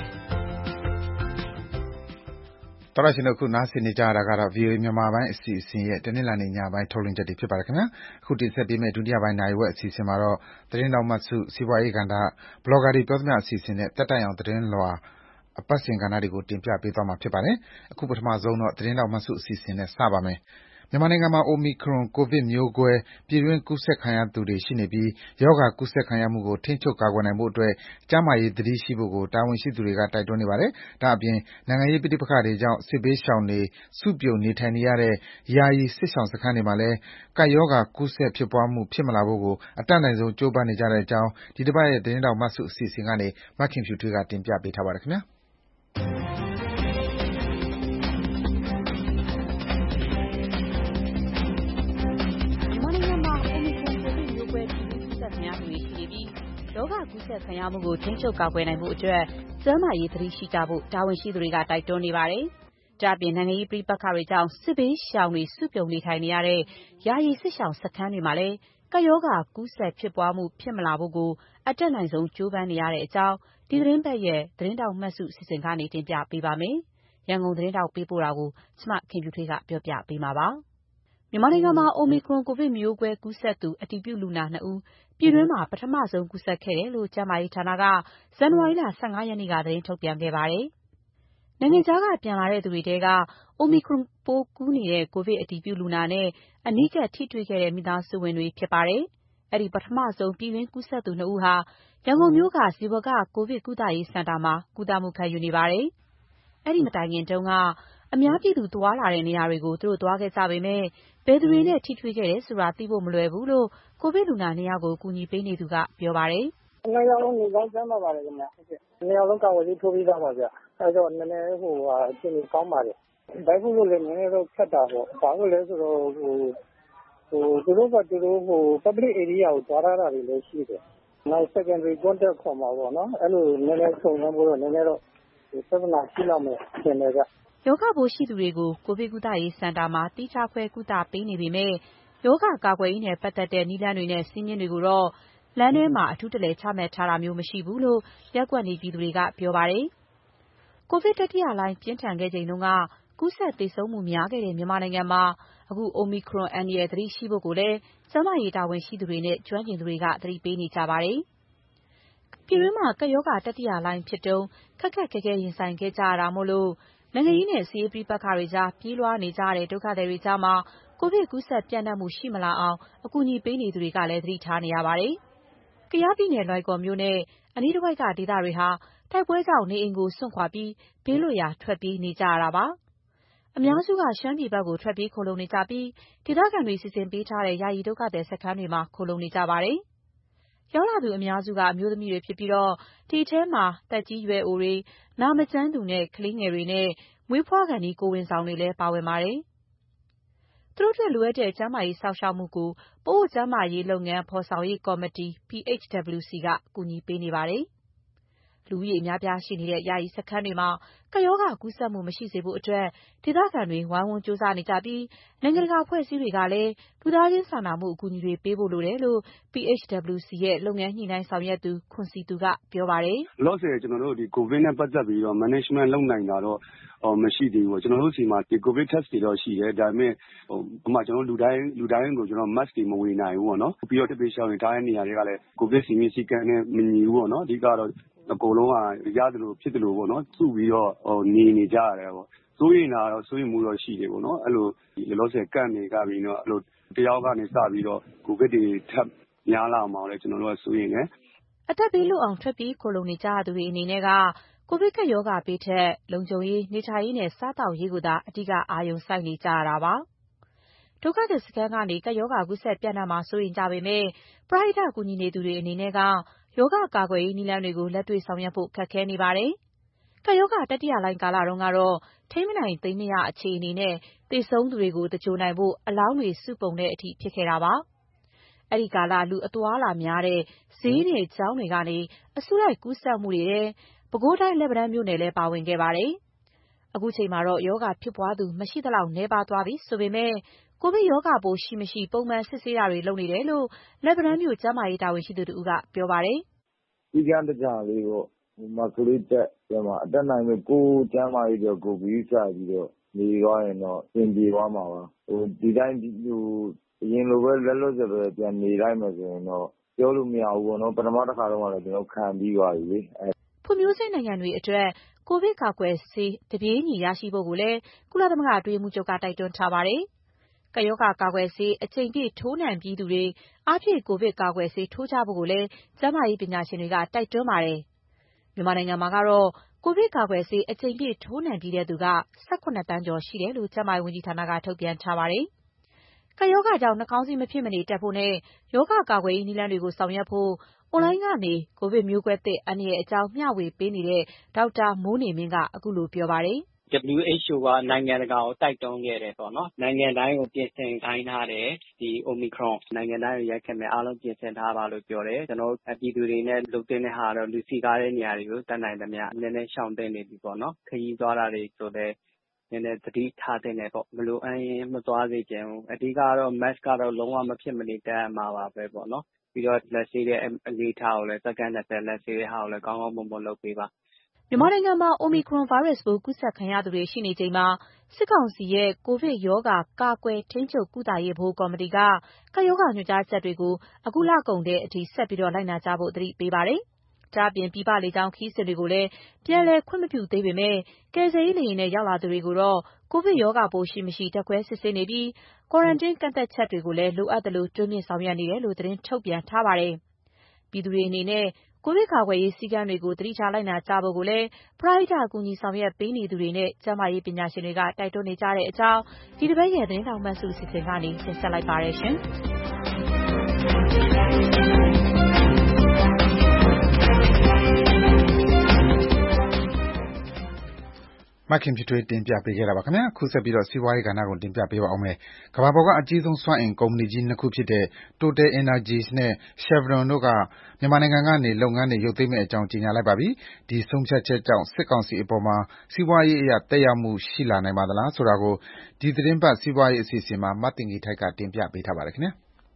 တော်ရရှင်တို့ခုနားဆင်နေကြရတာကတော့ ဗွီအိုအေ မြန်မာပိုင်းအစီအစဉ်ရဲ့တနင်္လာနေ့ညပိုင်းထုတ်လွှင့်ချက်တွေဖြစ်ပါတယ်ခင်ဗျာ။အခုတင်ဆက်ပေးမယ့်ဒုတိယပိုင်းနိုင်ဝက်အစီအစဉ်မှာတော့သတင်းတော်မှတ်စုစီးပွားရေးကဏ္ဍဘလော့ဂါတွေပြောသမျှအစီအစဉ်နဲ့တက်တိုင်အောင်သတင်းလွှာအပတ်စဉ်ကဏ္ဍတွေကိုတင်ပြပေးသွားမှာဖြစ်ပါတယ်။အခုပထမဆုံးတော့သတင်းတော်မှတ်စုအစီအစဉ်နဲ့စပါမယ်။မြန်မာနိုင်ငံမှာ Omicron ကိုဗစ်မျိုးကွဲပြည်တွင်းကူးစက်ခံရသူတွေရှိနေပြီးရောဂါကူးစက်ခံရမှုကိုထိန်းချုပ်ကာကွယ်နိုင်ဖို့အတွက်ကျန်းမာရေးသတိရှိဖို့ကိုတာဝန်ရှိသူတွေကတိုက်တွန်းနေပါတယ်။ဒါ့အပြင်နိုင်ငံရေးပဋိပက္ခတွေကြောင့်စစ်ဘေးရှောင်တွေစုပြုံနေထိုင်နေရတဲ့ယာယီစစ်ရှောင်စခန်းတွေမှာလည်းကပ်ရောဂါကူးစက်ဖြစ်ပွားမှုဖြစ်မလာဖို့ကိုအတတ်နိုင်ဆုံးကြိုးပမ်းနေကြတဲ့အကြောင်းဒီတစ်ပတ်ရဲ့သတင်းတော်မှတ်စုအစီအစဉ်ကနေမခင်ဖြူထွေးကတင်ပြပေးထားပါတယ်ခင်ဗျာ။ရောဂါကူးစက်ခံရမှုကိုထိန်းချုပ်ကာကွယ်နိုင်ဖို့အတွက်ကျန်းမာရေးသတိရှိကြဖို့တာဝန်ရှိသူတွေကတိုက်တွန်းနေပါတယ်။ဒါ့အပြင်နိုင်ငံရေးပဋိပက္ခတွေကြောင့်စစ်ဘေးရှောင်တွေစုပြုံနေထိုင်နေရတဲ့ယာယီစစ်ရှောင်စခန်းတွေမှာလည်းကပ်ရောဂါကူးစက်ဖြစ်ပွားမှုဖြစ်မလာဖို့ကိုအတတ်နိုင်ဆုံးကြိုးပမ်းနေရတဲ့အကြောင်းဒီသတင်းပတ်ရဲ့သတင်းတောက်မှတ်စုအစီအစဉ်ကနေတင်ပြပေးပါမယ်။ရန်ကုန်သတင်းတောက်ပေးပို့တာကိုကျမခင်ဖြူထွေးကပြောပြပေးမှာပါ။မြန်မာနိုင်ငံမှာ Omicron ကိုဗစ်မျိုးကွဲကူးစက်သူအတည်ပြုလူနာနှစ်ဦးပြည်တွင်းမှာပထမဆုံးကူးစက်ခဲ့တယ်လို့ကျန်းမာရေးဌာနကဇန်နဝါရီလ၁၅ရက်နေ့ကသတင်းထုတ်ပြန်ခဲ့ပါတယ်။နိုင်ငံခြားကပြန်လာတဲ့သူတွေထဲက Omicron ပိုးကူးနေတဲ့ကိုဗစ်အတည်ပြုလူနာနဲ့အနီးကပ်ထိတွေ့ခဲ့တဲ့မိသားစုဝင်တွေဖြစ်ပါတယ်။အဲဒီပထမဆုံးပြည်တွင်းကူးစက်သူနှစ်ဦးဟာရန်ကုန်မြို့ကဇေဝကကိုဗစ်ကုသရေးစင်တာမှာကုသမှုခံယူနေပါတယ်။အဲဒီမတိုင်ခင်တုန်းကအများပြည်သူသွားလာတဲ့နေရာတွေကိုသူတို့သွားခဲ့ကြပေမဲ့ဘယ်သူတွေနဲ့ထိတွေ့ခဲ့တယ်ဆိုတာသိဖို့မလွယ်ဘူးလို့ကိုဗစ်လူနာနှစ်ယောက်ကိုကူညီပေးနေသူကပြောပါတယ်။နှစ်ယောက်လုံးနေကောင်းကျန်းမာပါတယ်ခင်ဗျာ။နှစ်ယောက်လုံးကာဝယ်ဆေးထိုးပြီးသားပါဗျ။အဲတော့နည်းနည်းဟိုဟာအခြေအနေကောင်းပါတယ်။ဘိုက်ဖို့လို့လည်းနည်းနည်းတော့ခက်တာပေါ့။ဘာလို့လဲဆိုတော့ဟိုဟိုသူတို့ကသူတို့ဟို public area ကိုသွားရတာတွေလည်းရှိတယ်။နောက် secondary contact ခေါ်မှာပေါ့နော်။အဲ့လိုနည်းနည်းစုံစမ်းဖို့တော့နည်းနည်းတော့ပြဿနာရှိလောက်မယ်ထင်တယ်ဗျ။ရောဂါပိုးရှိသူတွေကိုကိုဗစ်ကုသရေးစင်တာမှာတိကျခွဲကုသပေးနေပေမဲ့ရောဂါကာကွယ်ရေးနဲ့ပတ်သက်တဲ့နည်းလမ်းတွေနဲ့စည်းမျဉ်းတွေကိုတော့လမ်းထဲမှာအထူးတလည်ချမှတ်ထားတာမျိုးမရှိဘူးလို့ရပ်ကွက်နေပြည်သူတွေကပြောပါတယ်။ကိုဗစ်တတိယလှိုင်းပြင်းထန်ခဲ့ချိန်တုန်းကကူးစက်သေဆုံးမှုများခဲ့တဲ့မြန်မာနိုင်ငံမှာအခု Omicron အန္တရာယ်သတိရှိဖို့ကိုလည်းကျန်းမာရေးတာဝန်ရှိသူတွေနဲ့ကျွမ်းကျင်သူတွေကသတိပေးနေကြပါတယ်။ပြည်တွင်းမှာကပ်ရောဂါတတိယလှိုင်းဖြစ်တုန်းခက်ခက်ခဲခဲရင်ဆိုင်ခဲ့ကြရတာမို့လို့နိုင်ငံရေးနဲ့စစ်ရေးပဋိပက္ခတွေကြားပြေးလွှားနေကြတဲ့ဒုက္ခသည်တွေကြားမှာကိုဗစ်ကူးစက်ပြန့်နှံ့မှုရှိမလာအောင်အကူအညီပေးနေသူတွေကလည်းသတိထားနေရပါတယ်။ကယားပြည်နယ်လွိုင်ကော်မြို့နဲ့အနီးတစ်ဝိုက်ကဒေသတွေဟာတိုက်ပွဲကြောင့်နေအိမ်ကိုစွန့်ခွာပြီးဘေးလွတ်ရာထွက်ပြေးနေကြရတာပါ။အများစုကရှမ်းပြည်ဘက်ကိုထွက်ပြေးခိုလုံနေကြပြီးဒေသခံတွေစီစဉ်ပေးထားတဲ့ယာယီဒုက္ခသည်စခန်းတွေမှာခိုလုံနေကြပါတယ်။ရောက်လာသူအများစုကအမျိုးသမီးတွေဖြစ်ပြီးတော့ဒီထဲမှာသက်ကြီးရွယ်အိုတွေနာမကျန်းသူနဲ့ကလေးငယ်တွေနဲ့မွေးဖွားခါနီးကိုယ်ဝန်ဆောင်တွေလည်းပါဝင်ပါတယ်။သူတို့တွေလိုအပ်တဲ့ကျန်းမာရေးစောင့်ရှောက်မှုကိုပို့ကျန်းမာရေးလုပ်ငန်းဖော်ဆောင်ရေးကော်မတီ P H W C ကကူညီပေးနေပါတယ်။လူဦးရေအများပြားရှိနေတဲ့ယာယီစခန်းတွေမှာကပ်ရောဂါကူးစက်မှုမရှိစေဖို့အတွက်ဒေသခံတွေဝိုင်းဝန်းကြိုးစားနေကြပြီးနိုင်ငံတကာအဖွဲ့အစည်းတွေကလည်းလူသားချင်းစာနာမှုအကူအညီတွေပေးဖို့လိုတယ်လို့ P H W C ရဲ့လုပ်ငန်းညှိနှိုင်းဆောင်ရွက်သူခွန်စည်သူကပြောပါတယ်။လောဆယ်ကျွန်တော်တို့ဒီကိုဗစ်နဲ့ပတ်သက်ပြီးတော့ management လုပ်နိုင်တာတော့အော်မရှိသေးဘူးပေါ့ကျွန်တော်တို့စီမှာဒီ COVID test တွေတော့ရှိတယ်ဒါပေမဲ့ဟိုအမှကျွန်တော်တို့လူတိုင်းလူတိုင်းကိုကျွန်တော် mask တွေမဝေနိုင်ဘူးပေါ့နော်ပြီးတော့တပိရှောင်းနေထားတဲ့နေရာတွေကလည်း COVID စီမင်းစည်းကမ်းနဲ့မညီဘူးပေါ့နော်အဓိကတော့အကုန်လုံးကရတယ်လို့ဖြစ်တယ်လို့ပေါ့နော်စုပြီးတော့ဟိုနေနေကြရတယ်ပေါ့စိုးရင်လာတော့စိုးရင်မှုတော့ရှိတယ်ပေါ့နော်အဲ့လိုဒီလောဆယ်ကန့်နေကြပြီးတော့အဲ့လိုတယောက်ကနေစပြီးတော့ COVID တွေထပ်များလာအောင်လည်းကျွန်တော်တို့ကစိုးရင်လည်းအသက်ဘေးလွတ်အောင်ထွက်ပြေးခိုလှုံနေကြရသူတွေအနေနဲ့ကကိုဗစ်ကပ်ရောဂါဘေးထက်လုံခြုံရေး၊နေထိုင်ရေးနဲ့စားသောက်ရေးကိုသာအဓိကအာရုံစိုက်နေကြရတာပါ။ဒုက္ခသည်စခန်းကနေကပ်ရောဂါကူးစက်ပျံ့နှံ့မှာစိုးရိမ်ကြပေမယ့်ပရဟိတကူညီနေသူတွေအနေနဲ့ကရောဂါကာကွယ်ရေးနည်းလမ်းတွေကိုလက်တွေ့ဆောင်ရွက်ဖို့ခက်ခဲနေပါတယ်။ကပ်ရောဂါတတိယလှိုင်းကာလတုန်းကတော့ထိန်းမနိုင်သိမ်းမရအခြေအနေနဲ့သေဆုံးသူတွေကိုသဂြိုဟ်နိုင်ဖို့အလောင်းတွေစုပုံတဲ့အထိဖြစ်ခဲ့တာပါ။အဲ့ဒီကာလလူအသွားအလာများတဲ့ဈေးနဲ့ကျောင်းတွေကနေအစုလိုက်ကူးစက်မှုတွေထဲပဲခူးတိုင်းလက်ပံတန်းမြို့နယ်လည်းပါဝင်ခဲ့ပါတယ်။အခုချိန်မှာတော့ရောဂါဖြစ်ပွားသူမရှိသလောက်နည်းပါးသွားပြီဆိုပေမယ့်ကိုဗစ်ရောဂါပိုးရှိမရှိပုံမှန်စစ်ဆေးတာတွေလုပ်နေတယ်လို့လက်ပံတန်းမြို့ကျန်းမာရေးတာဝန်ရှိသူတဦးကပြောပါတယ်။“စည်းကမ်းတကျလေးပေါ့။မာစကလေးတပ်ပြီးတော့အတတ်နိုင်ဆုံးကိုယ့်ကျန်းမာရေးအတွက်ကိုယ်ဂရုစိုက်ပြီးတော့နေသွားရင်တော့အဆင်ပြေသွားမှာပါ။ဒီတိုင်းအရင်လိုပဲလက်လွတ်စပယ်ပြန်နေလိုက်မယ်ဆိုရင်တော့ပြောလို့မရဘူးပေါ့နော်။ပထမတခါတုန်းကလည်းကျနော်တို့ခံပြီးသွားပြီလေ။ ”ဖွံ့ဖြိုးဆဲနိုင်ငံတွေအတွက်ကိုဗစ်ကာကွယ်ဆေးတပြေးညီရရှိဖို့ကိုလည်းကုလသမဂ္ဂအတွင်းရေးမှူးချုပ်ကတိုက်တွန်းထားပါတယ်။ကပ်ရောဂါကာကွယ်ဆေးအကြိမ်ပြည့်ထိုးနှံပြီးသူတွေအားဖြည့်ကိုဗစ်ကာကွယ်ဆေးထိုးကြဖို့ကိုလည်းကျန်းမာရေးပညာရှင်တွေကတိုက်တွန်းပါတယ်။မြန်မာနိုင်ငံမှာကတော့ကိုဗစ်ကာကွယ်ဆေးအကြိမ်ပြည့်ထိုးနှံပြီးသူက၁၇သန်းကျော်ရှိတယ်လို့ကျန်းမာရေးဝန်ကြီးဌာနကထုတ်ပြန်ထားပါတယ်။ကပ်ရောဂါကြောင့်နှာခေါင်းစည်းမဖြစ်မနေတပ်ဖို့နဲ့ရောဂါကာကွယ်ရေးနည်းလမ်းတွေကိုဆောင်ရွက်ဖို့အွန်လိုင်းကနေကိုဗစ်မျိုးကွဲသစ်အန္တရာယ်အကြောင်းမျှဝေပေးနေတဲ့ဒေါက်တာမိုးနေမင်းကအခုလိုပြောပါတယ်။ “W H O ကနိုင်ငံတကာကိုတိုက်တွန်းခဲ့တယ်ပေါ့နော်။နိုင်ငံတိုင်းကိုပြင်ဆင်ခိုင်းထားတယ်။ဒီ Omicron နိုင်ငံတိုင်းကိုရိုက်ခတ်မယ်အားလုံးပြင်ဆင်ထားပါလို့ပြောတယ်။ကျနော်တို့ပြည်သူတွေနဲ့လုပ်သင့်တဲ့ဟာကတော့လူစည်ကားတဲ့နေရာတွေကိုတတ်နိုင်သမျှနည်းနည်းရှောင်သင့်နေပြီပေါ့နော်။ခရီးသွားတာတွေဆိုလည်းနည်းနည်းသတိထားသင့်တယ်ပေါ့။မလိုအပ်ရင်မသွားစေချင်ဘူး။အဓိကကတော့ Mask ကတော့လုံးဝမဖြစ်မနေတပ်ရမှာပါပဲပေါ့နော်။ပြီးတော့လက်ဆေးတဲ့အလေ့အထကိုလည်းစက္ကန့်၂၀လက်ဆေးတဲ့ဟာကိုလည်းကောင်းကောင်းမွန်မွန်လုပ်ပေးပါ။” မြန်မာနိုင်ငံမှာ Omicron ဗိုင်းရပ်စ်ပိုးကူးစက်ခံရသူတွေရှိနေချိန်မှာစစ်ကောင်စီရဲ့ကိုဗစ်ရောဂါကာကွယ်ထိန်းချုပ်ကုသရေးဗဟိုကော်မတီကကပ်ရောဂါညွှန်ကြားချက်တွေကိုအခုလကုန်တဲ့အထိဆက်ပြီးလိုက်နာကြဖို့သတိပေးပါတယ်။ဒါ့အပြင်ပြည်ပလေကြောင်းခရီးစဉ်တွေကိုလည်းပြန်လည်ခွင့်မပြုသေးပေမယ့်ကယ်ဆယ်ရေးလေယာဉ်နဲ့ရောက်လာသူတွေကိုတော့ကိုဗစ်ရောဂါပိုးရှိမရှိဓာတ်ခွဲစစ်ဆေးနေပြီး Quarantine ကန့်သတ်ချက်တွေကိုလည်းလိုအပ်သလိုတိုးမြှင့်ဆောင်ရွက်နေတယ်လို့သတင်းထုတ်ပြန်ထားပါတယ်။ပြည်သူတွေအနေနဲ့ကိုဗစ်ကာကွယ်ရေးစည်းကမ်းတွေကိုသတိထားလိုက်နာကြဖို့ကိုလည်းပရဟိတကူညီဆောင်ရွက်ပေးနေသူတွေနဲ့ကျန်းမာရေးပညာရှင်တွေကတိုက်တွန်းနေကြတဲ့အကြောင်းဒီတစ်ပတ်ရဲ့သတင်းထောက်မှတ်စုအစီအစဉ်ကနေတင်ဆက်လိုက်ပါရရှင်။မခင်ဖြူထွေးတင်ပြပေးခဲ့တာပါခင်ဗျာအခုဆက်ပြီးတော့စီးပွားရေးကဏ္ဍကိုတင်ပြပေးပါအောင်မယ်ကမ္ဘာပေါ်ကအကြီးဆုံးစွမ်းအင်ကုမ္ပဏီကြီးနှစ်ခုဖြစ်တဲ့ Total Energies နဲ့ Chevron တို့ကမြန်မာနိုင်ငံကနေလုပ်ငန်းတွေရုပ်သိမ်းမယ့်အကြောင်းကြေညာလိုက်ပါပြီဒီဆုံးဖြတ်ချက်ကြောင့်စစ်ကောင်စီအပေါ်မှာစီးပွားရေးအရသက်ရောက်မှုရှိလာနိုင်ပါသလားဆိုတာကိုဒီသတင်းပတ်စီးပွားရေးအစီအစဉ်မှာမတ်တင်ကြီးထိုက်ကတင်ပြပေးထားပါတယ်ခင်ဗျာ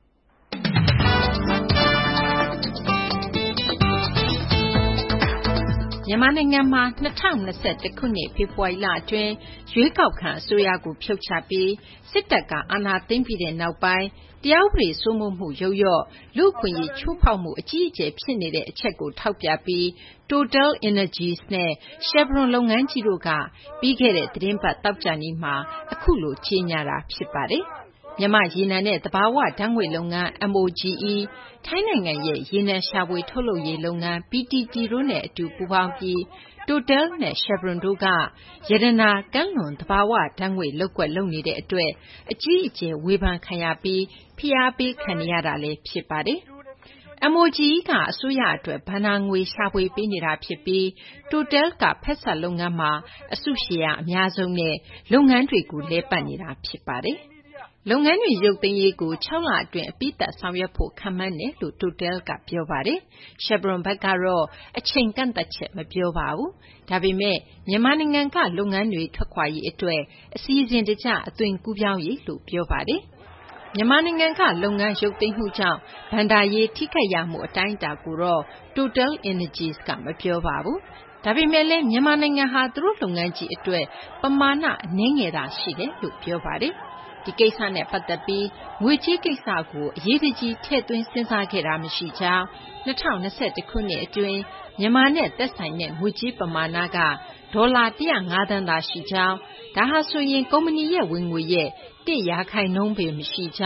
မြန်မာနိုင်ငံမှာ၂၀၂၁ခုနှစ်ဖေဖော်ဝါရီလအတွင်းရွေးကောက်ခံအစိုးရကိုဖြုတ်ချပြီးစစ်တပ်ကအာဏာသိမ်းပြီးတဲ့နောက်ပိုင်းတရားဥပဒေစိုးမိုးမှုယုတ်လျော့လူ့အခွင့်အရေးချိုးဖောက်မှုအကြီးအကျယ်ဖြစ်နေတဲ့အချက်ကိုထောက်ပြပြီး Total Energies နဲ့ Chevron လုပ်ငန်းကြီးတို့ကပြီးခဲ့တဲ့သီတင်းပတ်သောကြာနေ့မှာအခုလိုကြေညာတာဖြစ်ပါတယ်။မြန်မာ့ရေနံနဲ့သဘာဝဓာတ်ငွေ့လုပ်ငန်း M O G E ၊ထိုင်းနိုင်ငံရဲ့ရေနံရှာဖွေထုတ်လုပ်ရေးလုပ်ငန်း P T T တို့နဲ့အတူပူးပေါင်းပြီး Total နဲ့ Chevron တို့ကရတနာကမ်းလွန်သဘာဝဓာတ်ငွေ့လုပ်ကွက်လုပ်နေတဲ့အတွက်အကြီးအကျယ်ဝေဖန်ခံရပြီးဖိအားပေးခံနေရတာလည်းဖြစ်ပါတယ်။ M O G E ကအစိုးရအတွက်ဘဏ္ဍာငွေရှာဖွေပေးနေတာဖြစ်ပြီး Total ကဖက်စပ်လုပ်ငန်းမှာအစုရှယ်ယာအများဆုံးနဲ့လုပ်ငန်းတွေကိုလည်ပတ်နေတာဖြစ်ပါတယ်။လုပ်ငန်းတွေရုပ်သိမ်းရေးကို၆လအတွင်းအပြီးသတ်ဆောင်ရွက်ဖို့ခန့်မှန်းတယ်လို့ Total ကပြောပါတယ်။ Chevron ဘက်ကတော့အချိန်ကန့်သတ်ချက်မပြောပါဘူး။ဒါပေမယ့်မြန်မာနိုင်ငံကလုပ်ငန်းတွေထွက်ခွာရေးအတွက်အစီအစဉ်တကျအသွင်ကူးပြောင်းရေးလို့ပြောပါတယ်။မြန်မာနိုင်ငံကလုပ်ငန်းရုပ်သိမ်းမှုကြောင့်ဘဏ္ဍာရေးထိခိုက်ရမှုအတိုင်းအတာကိုတော့ Total Energies ကမပြောပါဘူး။ဒါပေမဲ့လည်းမြန်မာနိုင်ငံဟာသူတို့လုပ်ငန်းကြီးအတွက်ပမာဏအနည်းငယ်သာရှိတယ်လို့ပြောပါတယ်။ဒီကိစ္စနဲ့ပတ်သက်ပြီးငွေကြေးကိစ္စကိုအရေးတကြီးထည့်သွင်းစဉ်းစားခဲ့တာမရှိကြောင်း၂၀၂၁ခုနှစ်အတွင်းမြန်မာနဲ့သက်ဆိုင်တဲ့ငွေကြေးပမာဏကဒေါ်လာ၁၀၅သန်းသာရှိကြောင်းဒါဟာဆိုရင်ကုမ္ပဏီရဲ့ဝင်ငွေရဲ့၁ရာခိုင်နှုန်းပင်မရှိကြောင်း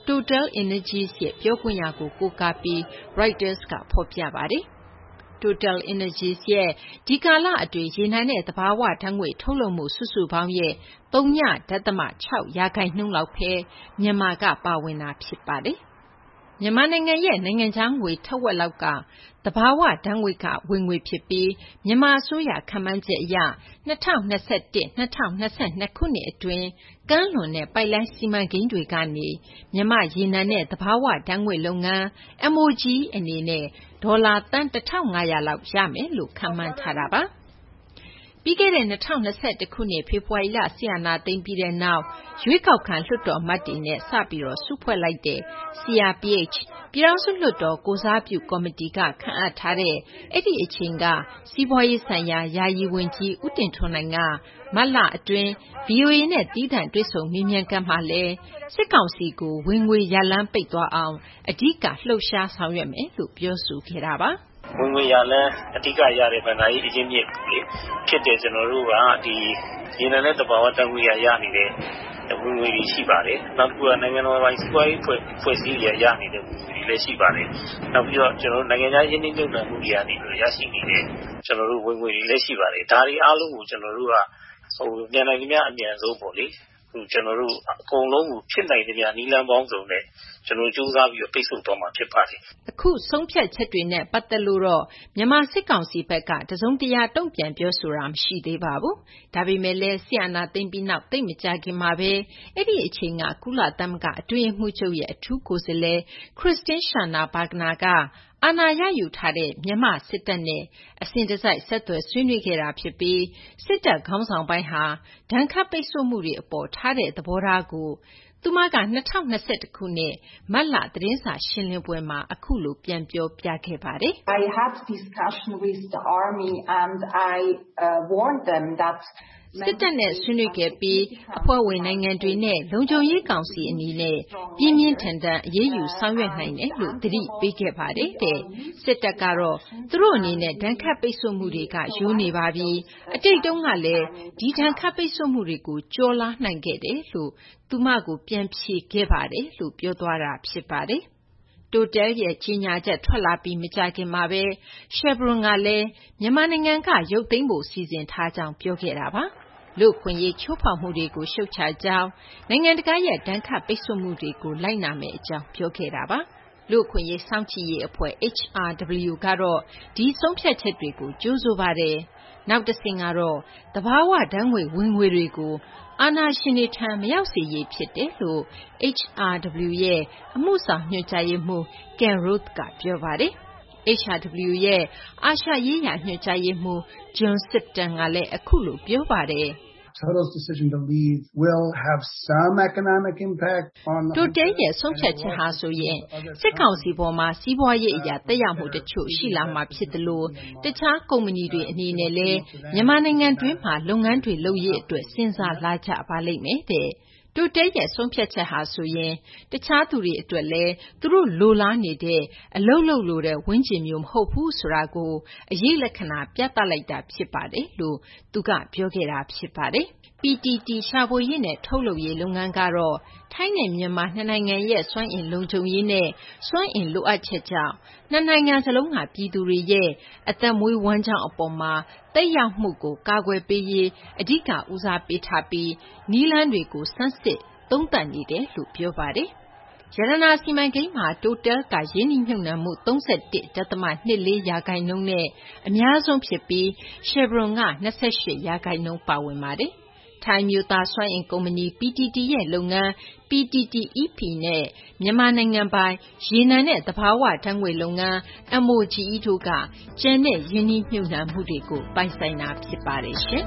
Total Energies ရဲ့ပြောခွင့်ရကိုကိုးကားပြီး Reuters ကဖော်ပြပါတယ်။ Total Energies ရဲ့ဒီကာလအတွင်းရေနံနဲ့သဘာဝဓာတ်ငွေ့ထုတ်လုပ်မှုစုစုပေါင်းရဲ့ဝ.၆ ရာခိုင်နှုန်းလောက်ပဲမြန်မာကပါဝင်တာဖြစ်ပါတယ်။ မြန်မာနိုင်ငံရဲ့နိုင်ငံခြားငွေထက်ဝက်လောက်ကသဘာဝဓာတ်ငွေ့ကဝင်ငွေဖြစ်ပြီးမြန်မာအစိုးရခန့်မှန်းချက်အရ၂၀၂၁-၂၀၂၂ ခုနှစ်အတွင်းကမ်းလွန်တဲ့ပိုက်လိုင်းစီမံကိန်းတွေကနေမြန်မာ့ရေနံနဲ့သဘာဝဓာတ်ငွေ့လုပ်ငန်း M O G E အနေနဲ့ဒေါ်လာသန်းတစ်ထောင့်ငါးရာလောက်ရမယ်လို့ခန့်မှန်းထားတာပါ။ပြီးခဲ့တဲ့၂၀၂၁ ခုနှစ်ဖေဖော်ဝါရီလစစ်အာဏာသိမ်းပြီးတဲ့နောက်ရွေးကောက်ခံလွှတ်တော်အမတ်တွေနဲ့စပြီးစုဖွဲ့လိုက်တဲ့ C R P H ပြည်ထောင်စုလွှတ်တော်ကိုယ်စားပြုကော်မတီကခန့်အပ်ထားတဲ့အဲ့ဒီအချိန်ကစီးပွားရေးဆိုင်ရာယာယီဝန်ကြီးဦးတင်ထွန်းနိုင်ကမတ်လအတွင်း V O A နဲ့သီးသန့်တွေ့ဆုံမေးမြန်းခန်းမှာလည်းစစ်ကောင်စီကိုဝင်ငွေရလမ်းပိတ်သွားအောင်အဓိကလှုပ်ရှားဆောင်ရွက်မယ်လို့ပြောဆိုခဲ့တာပါ။ဝင်ငွေရလမ်းအဓိကရတဲ့ဗဏ္ဍာရေးအရင်းမြစ်လေဖြစ်တဲ့ကျွန်တော်တို့ကဒီရေနံနဲ့သဘာဝဓာတ်ငွေ့ရနေတဲ့ဝင်ငွေတွေရှိပါတယ်။နောက်တစ်ခုကနိုင်ငံတော်ပိုင်းစီးပွားရေးဖွဲ့ဖွဲ့စည်းရရနေတဲ့ဝင်ငွေတွေလည်းရှိပါတယ်။နောက်ပြီးတော့ကျွန်တော်တို့နိုင်ငံခြားရင်းနှီးမြှုပ်နှံမှုတွေကနေပြီးရရှိနေတဲ့ကျွန်တော်တို့ဝင်ငွေတွေလည်းရှိပါတယ်။ဒါတွေအားလုံးကိုကျွန်တော်တို့ကဟိုပြန်နိုင်ကြများအမြန်ဆုံးပေါ့လေဟိုကျွန်တော်တို့အကုန်လုံးကိုဖြစ်နိုင်တဲ့များနီလန်းပေါင်းစုံနဲ့ကျွန်တော်စူးစမ်းပြီးပိတ်ဆို့တော့မှာဖြစ်ပါတယ်။အခုဆုံးဖြတ်ချက်တွေနဲ့ပတ်သက်လို့တော့မြန်မာစစ်ကောင်စီဘက်ကတစုံတရာတုံ့ပြန်ပြောဆိုတာမရှိသေးပါဘူး။ဒါပေမဲ့လည်းဆီယနာသိမ့်ပြီးနောက်တိတ်မကြခင်မှာပဲအဲ့ဒီအချိန်ကကုလသမဂ္ဂအတွင်းမှုချုပ်ရဲ့အထူးကိုယ်စားလှယ်ခရစ်စတင်းရှာနာဘာဂနာကအာဏာရယူထားတဲ့မြန်မာစစ်တပ်နဲ့အစဉ်တစိုက်ဆက်သွယ်ဆွေးနွေးခဲ့တာဖြစ်ပြီးစစ်တပ်ခေါင်းဆောင်ပိုင်းဟာဒဏ်ခတ်ပိတ်ဆို့မှုတွေအပေါ်ထားတဲ့သဘောထားကိုသူမက၂၀၂၁ ခုနှစ်မတ်လသတင်းစာရှင်းလင်းပွဲမှာအခုလိုပြန်ပြောပြခဲ့ပါတယ်။ I had discussion with the army and I uh, warned them that စစ်တပ်နဲ့ဆွေးနွေးခဲ့ပြီးအဖွဲ့ဝင်နိုင်ငံတွေနဲ့လုံခြုံရေးကောင်စီအနေနဲ့ပြင်းပြင်းထန်ထန်အရေးယူဆောင်ရွက်နိုင်တယ်လို့သတိပေးခဲ့ပါတယ်တဲ့စစ်တပ်ကတော့သူတို့အနေနဲ့ဒဏ်ခတ်ပိတ်ဆို့မှုတွေကရိုးနေပါပြီအတိတ်တုန်းကလည်းဒီဒဏ်ခတ်ပိတ်ဆို့မှုတွေကိုကြော်လားနိုင်ခဲ့တယ်လို့သူမကိုပြန်ဖြေခဲ့ပါတယ်လို့ပြောသွားတာဖြစ်ပါတယ်တိုတယ်ရဲ့ကြီးညာချက်ထွက်လာပြီးမကြခင်မှာပဲ Chevron ကလည်းမြန်မာနိုင်ငံကရုပ်သိမ်းဖို့စီစဉ်ထားကြောင်းပြောခဲ့တာပါလူခွင့်ရေးချိုးဖောက်မှုတွေကိုရှုတ်ချကြောင်းနိုင်ငံတကာရဲ့ဒဏ်ခတ်ပိတ်ဆို့မှုတွေကိုလိုက်နာမယ်အကြောင်းပြောခဲ့တာပါလူခွင့်ရေးစောင့်ကြည့်ရေးအဖွဲ့ H R W ကတော့ဒီဆုံးဖြတ်ချက်တွေကိုကြိုးဆိုပါတယ်နောက်တစ်ဆင့်ကတော့တဘာဝဓာတ်ငွေဝင်ငွေတွေကိုအာဏာရှင်တွေထံမရောက်စေရေးဖြစ်တယ်လို့ H R W ရဲ့အမှုဆောင်ညွှန်ကြားရေးမှူး Ken Roth ကပြောပါတယ်H R W ရဲ့အာရှရေးရာညွှန်ကြားရေးမှူး John Sifton ကလည်းအခုလိုပြောပါတယ် Total's decision to leave will have some economic impact on Total ရဲ့ဆုံးဖြတ်ချက်ဟာဆိုရင်စစ်ကောင်စီပေါ်မှာစီးပွားရေးအရာတက်ရောက်မှုတချို့ရှိလာမှာဖြစ်တယ်လို့တခြားကုမ္ပဏီတွေအနေနဲ့လည်းမြန်မာနိုင်ငံတွင်းမှာလုပ်ငန်းတွေလုပ်ရေးအတွက်စဉ်းစားလာကြပါလိမ့်မယ်တဲ့တိုတယ်ရဲ့ဆုံးဖြတ်ချက်ဟာဆိုရင်တခြားသူတွေအတွက်လည်းသူတို့လိုလားနေတဲ့အလုပ်လုပ်လို့တဲ့ဝင်းကျင်မျိုးမဟုတ်ဘူးဆိုတာကိုအရေးလက္ခဏာပြသလိုက်တာဖြစ်ပါတယ်လို့သူကပြောခဲ့တာဖြစ်ပါတယ်P T T ရှာဖွေရေးနဲ့ထုတ်လုပ်ရေးလုပ်ငန်းကတော့ထိုင်းနဲ့မြန်မာနှစ်နိုင်ငံရဲ့စွမ်းအင်လုံခြုံရေးနဲ့စွမ်းအင်လိုအပ်ချက်ကြောင့်နှစ်နိုင်ငံစလုံးကပြည်သူတွေရဲ့အသက်မွေးဝမ်းကြောင်းအပေါ်မှာတက်ရောက်မှုကိုကာကွယ်ပေးရေးအဓိကဦးစားပေးထားပြီးနည်းလမ်းတွေကိုစမ်းစစ်သုံးသပ်နေတယ်လို့ပြောပါတယ်ရတနာစီမံကိန်းမှာ Total ကရင်းနှီးမြှုပ်နှံမှု ၃၁.၂၄ ရာခိုင်နှုန်းနဲ့အများဆုံးဖြစ်ပြီး Chevron က၂၈ ရာခိုင်နှုန်းပါဝင်ပါတယ်ထိုင်းမျိုးသားစွမ်းအင်ကုမ္ပဏီ P T T ရဲ့လုပ်ငန်း P T T E P နဲ့မြန်မာနိုင်ငံပိုင်ရေနံနဲ့သဘာဝဓာတ်ငွေ့လုပ်ငန်း M O G E တို့ကကျန်တဲ့ရင်းနှီးမြှုပ်နှံမှုတွေကိုပိုင်ဆိုင်တာဖြစ်ပါတယ်ရှင်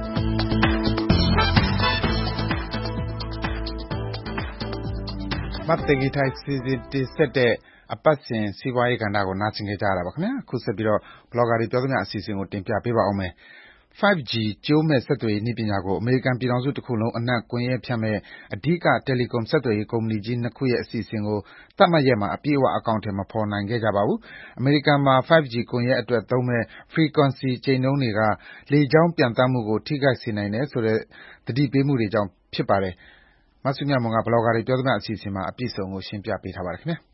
မတ်တေဂီထိုက်စီစဉ်တင်ဆက်တဲ့အပတ်စဉ်စီးပွားရေးကဏ္ဍကိုနားဆင်ကြကြရတာပါခင်ဗျာအခုဆက်ပြီးတော့ blogger တွေပြောသမျှအစီအစဉ်ကိုတင်ပြပေးပါအောင်မယ်five G ကြိုးမဲ့ဆက်သွယ်ရေးနည်းပညာကိုအမေရိကန်ပြည်ထောင်စုတစ်ခုလုံးအနှံ့ကွန်ရက်ဖြန့်မဲ့အဓိကတယ်လီကွန်ဆက်သွယ်ရေးကုမ္ပဏီကြီးနှစ်ခုရဲ့အစီအစဉ်ကိုသတ်မှတ်ရက်မှာအပြည့်အဝအကောင့်ထဲမဖော်နိုင်ခဲ့ကြပါဘူး။အမေရိကန်မှာ five G ကွန်ရက်အတွက်သုံးမဲ့ frequency ကြိမ်နှုန်းတွေကလေကြောင်းပျံသန်းမှုကိုထိခိုက်စေနိုင်တယ်ဆိုတဲ့သတိပေးမှုတွေကြောင့်ဖြစ်ပါတယ်။မဆုမြတ်မွန်ကဘလော့ဂါတွေပြောသမျှအစီအစဉ်မှာအပြည့်စုံကိုရှင်းပြပေးထားပါတယ်ခင်ဗျာ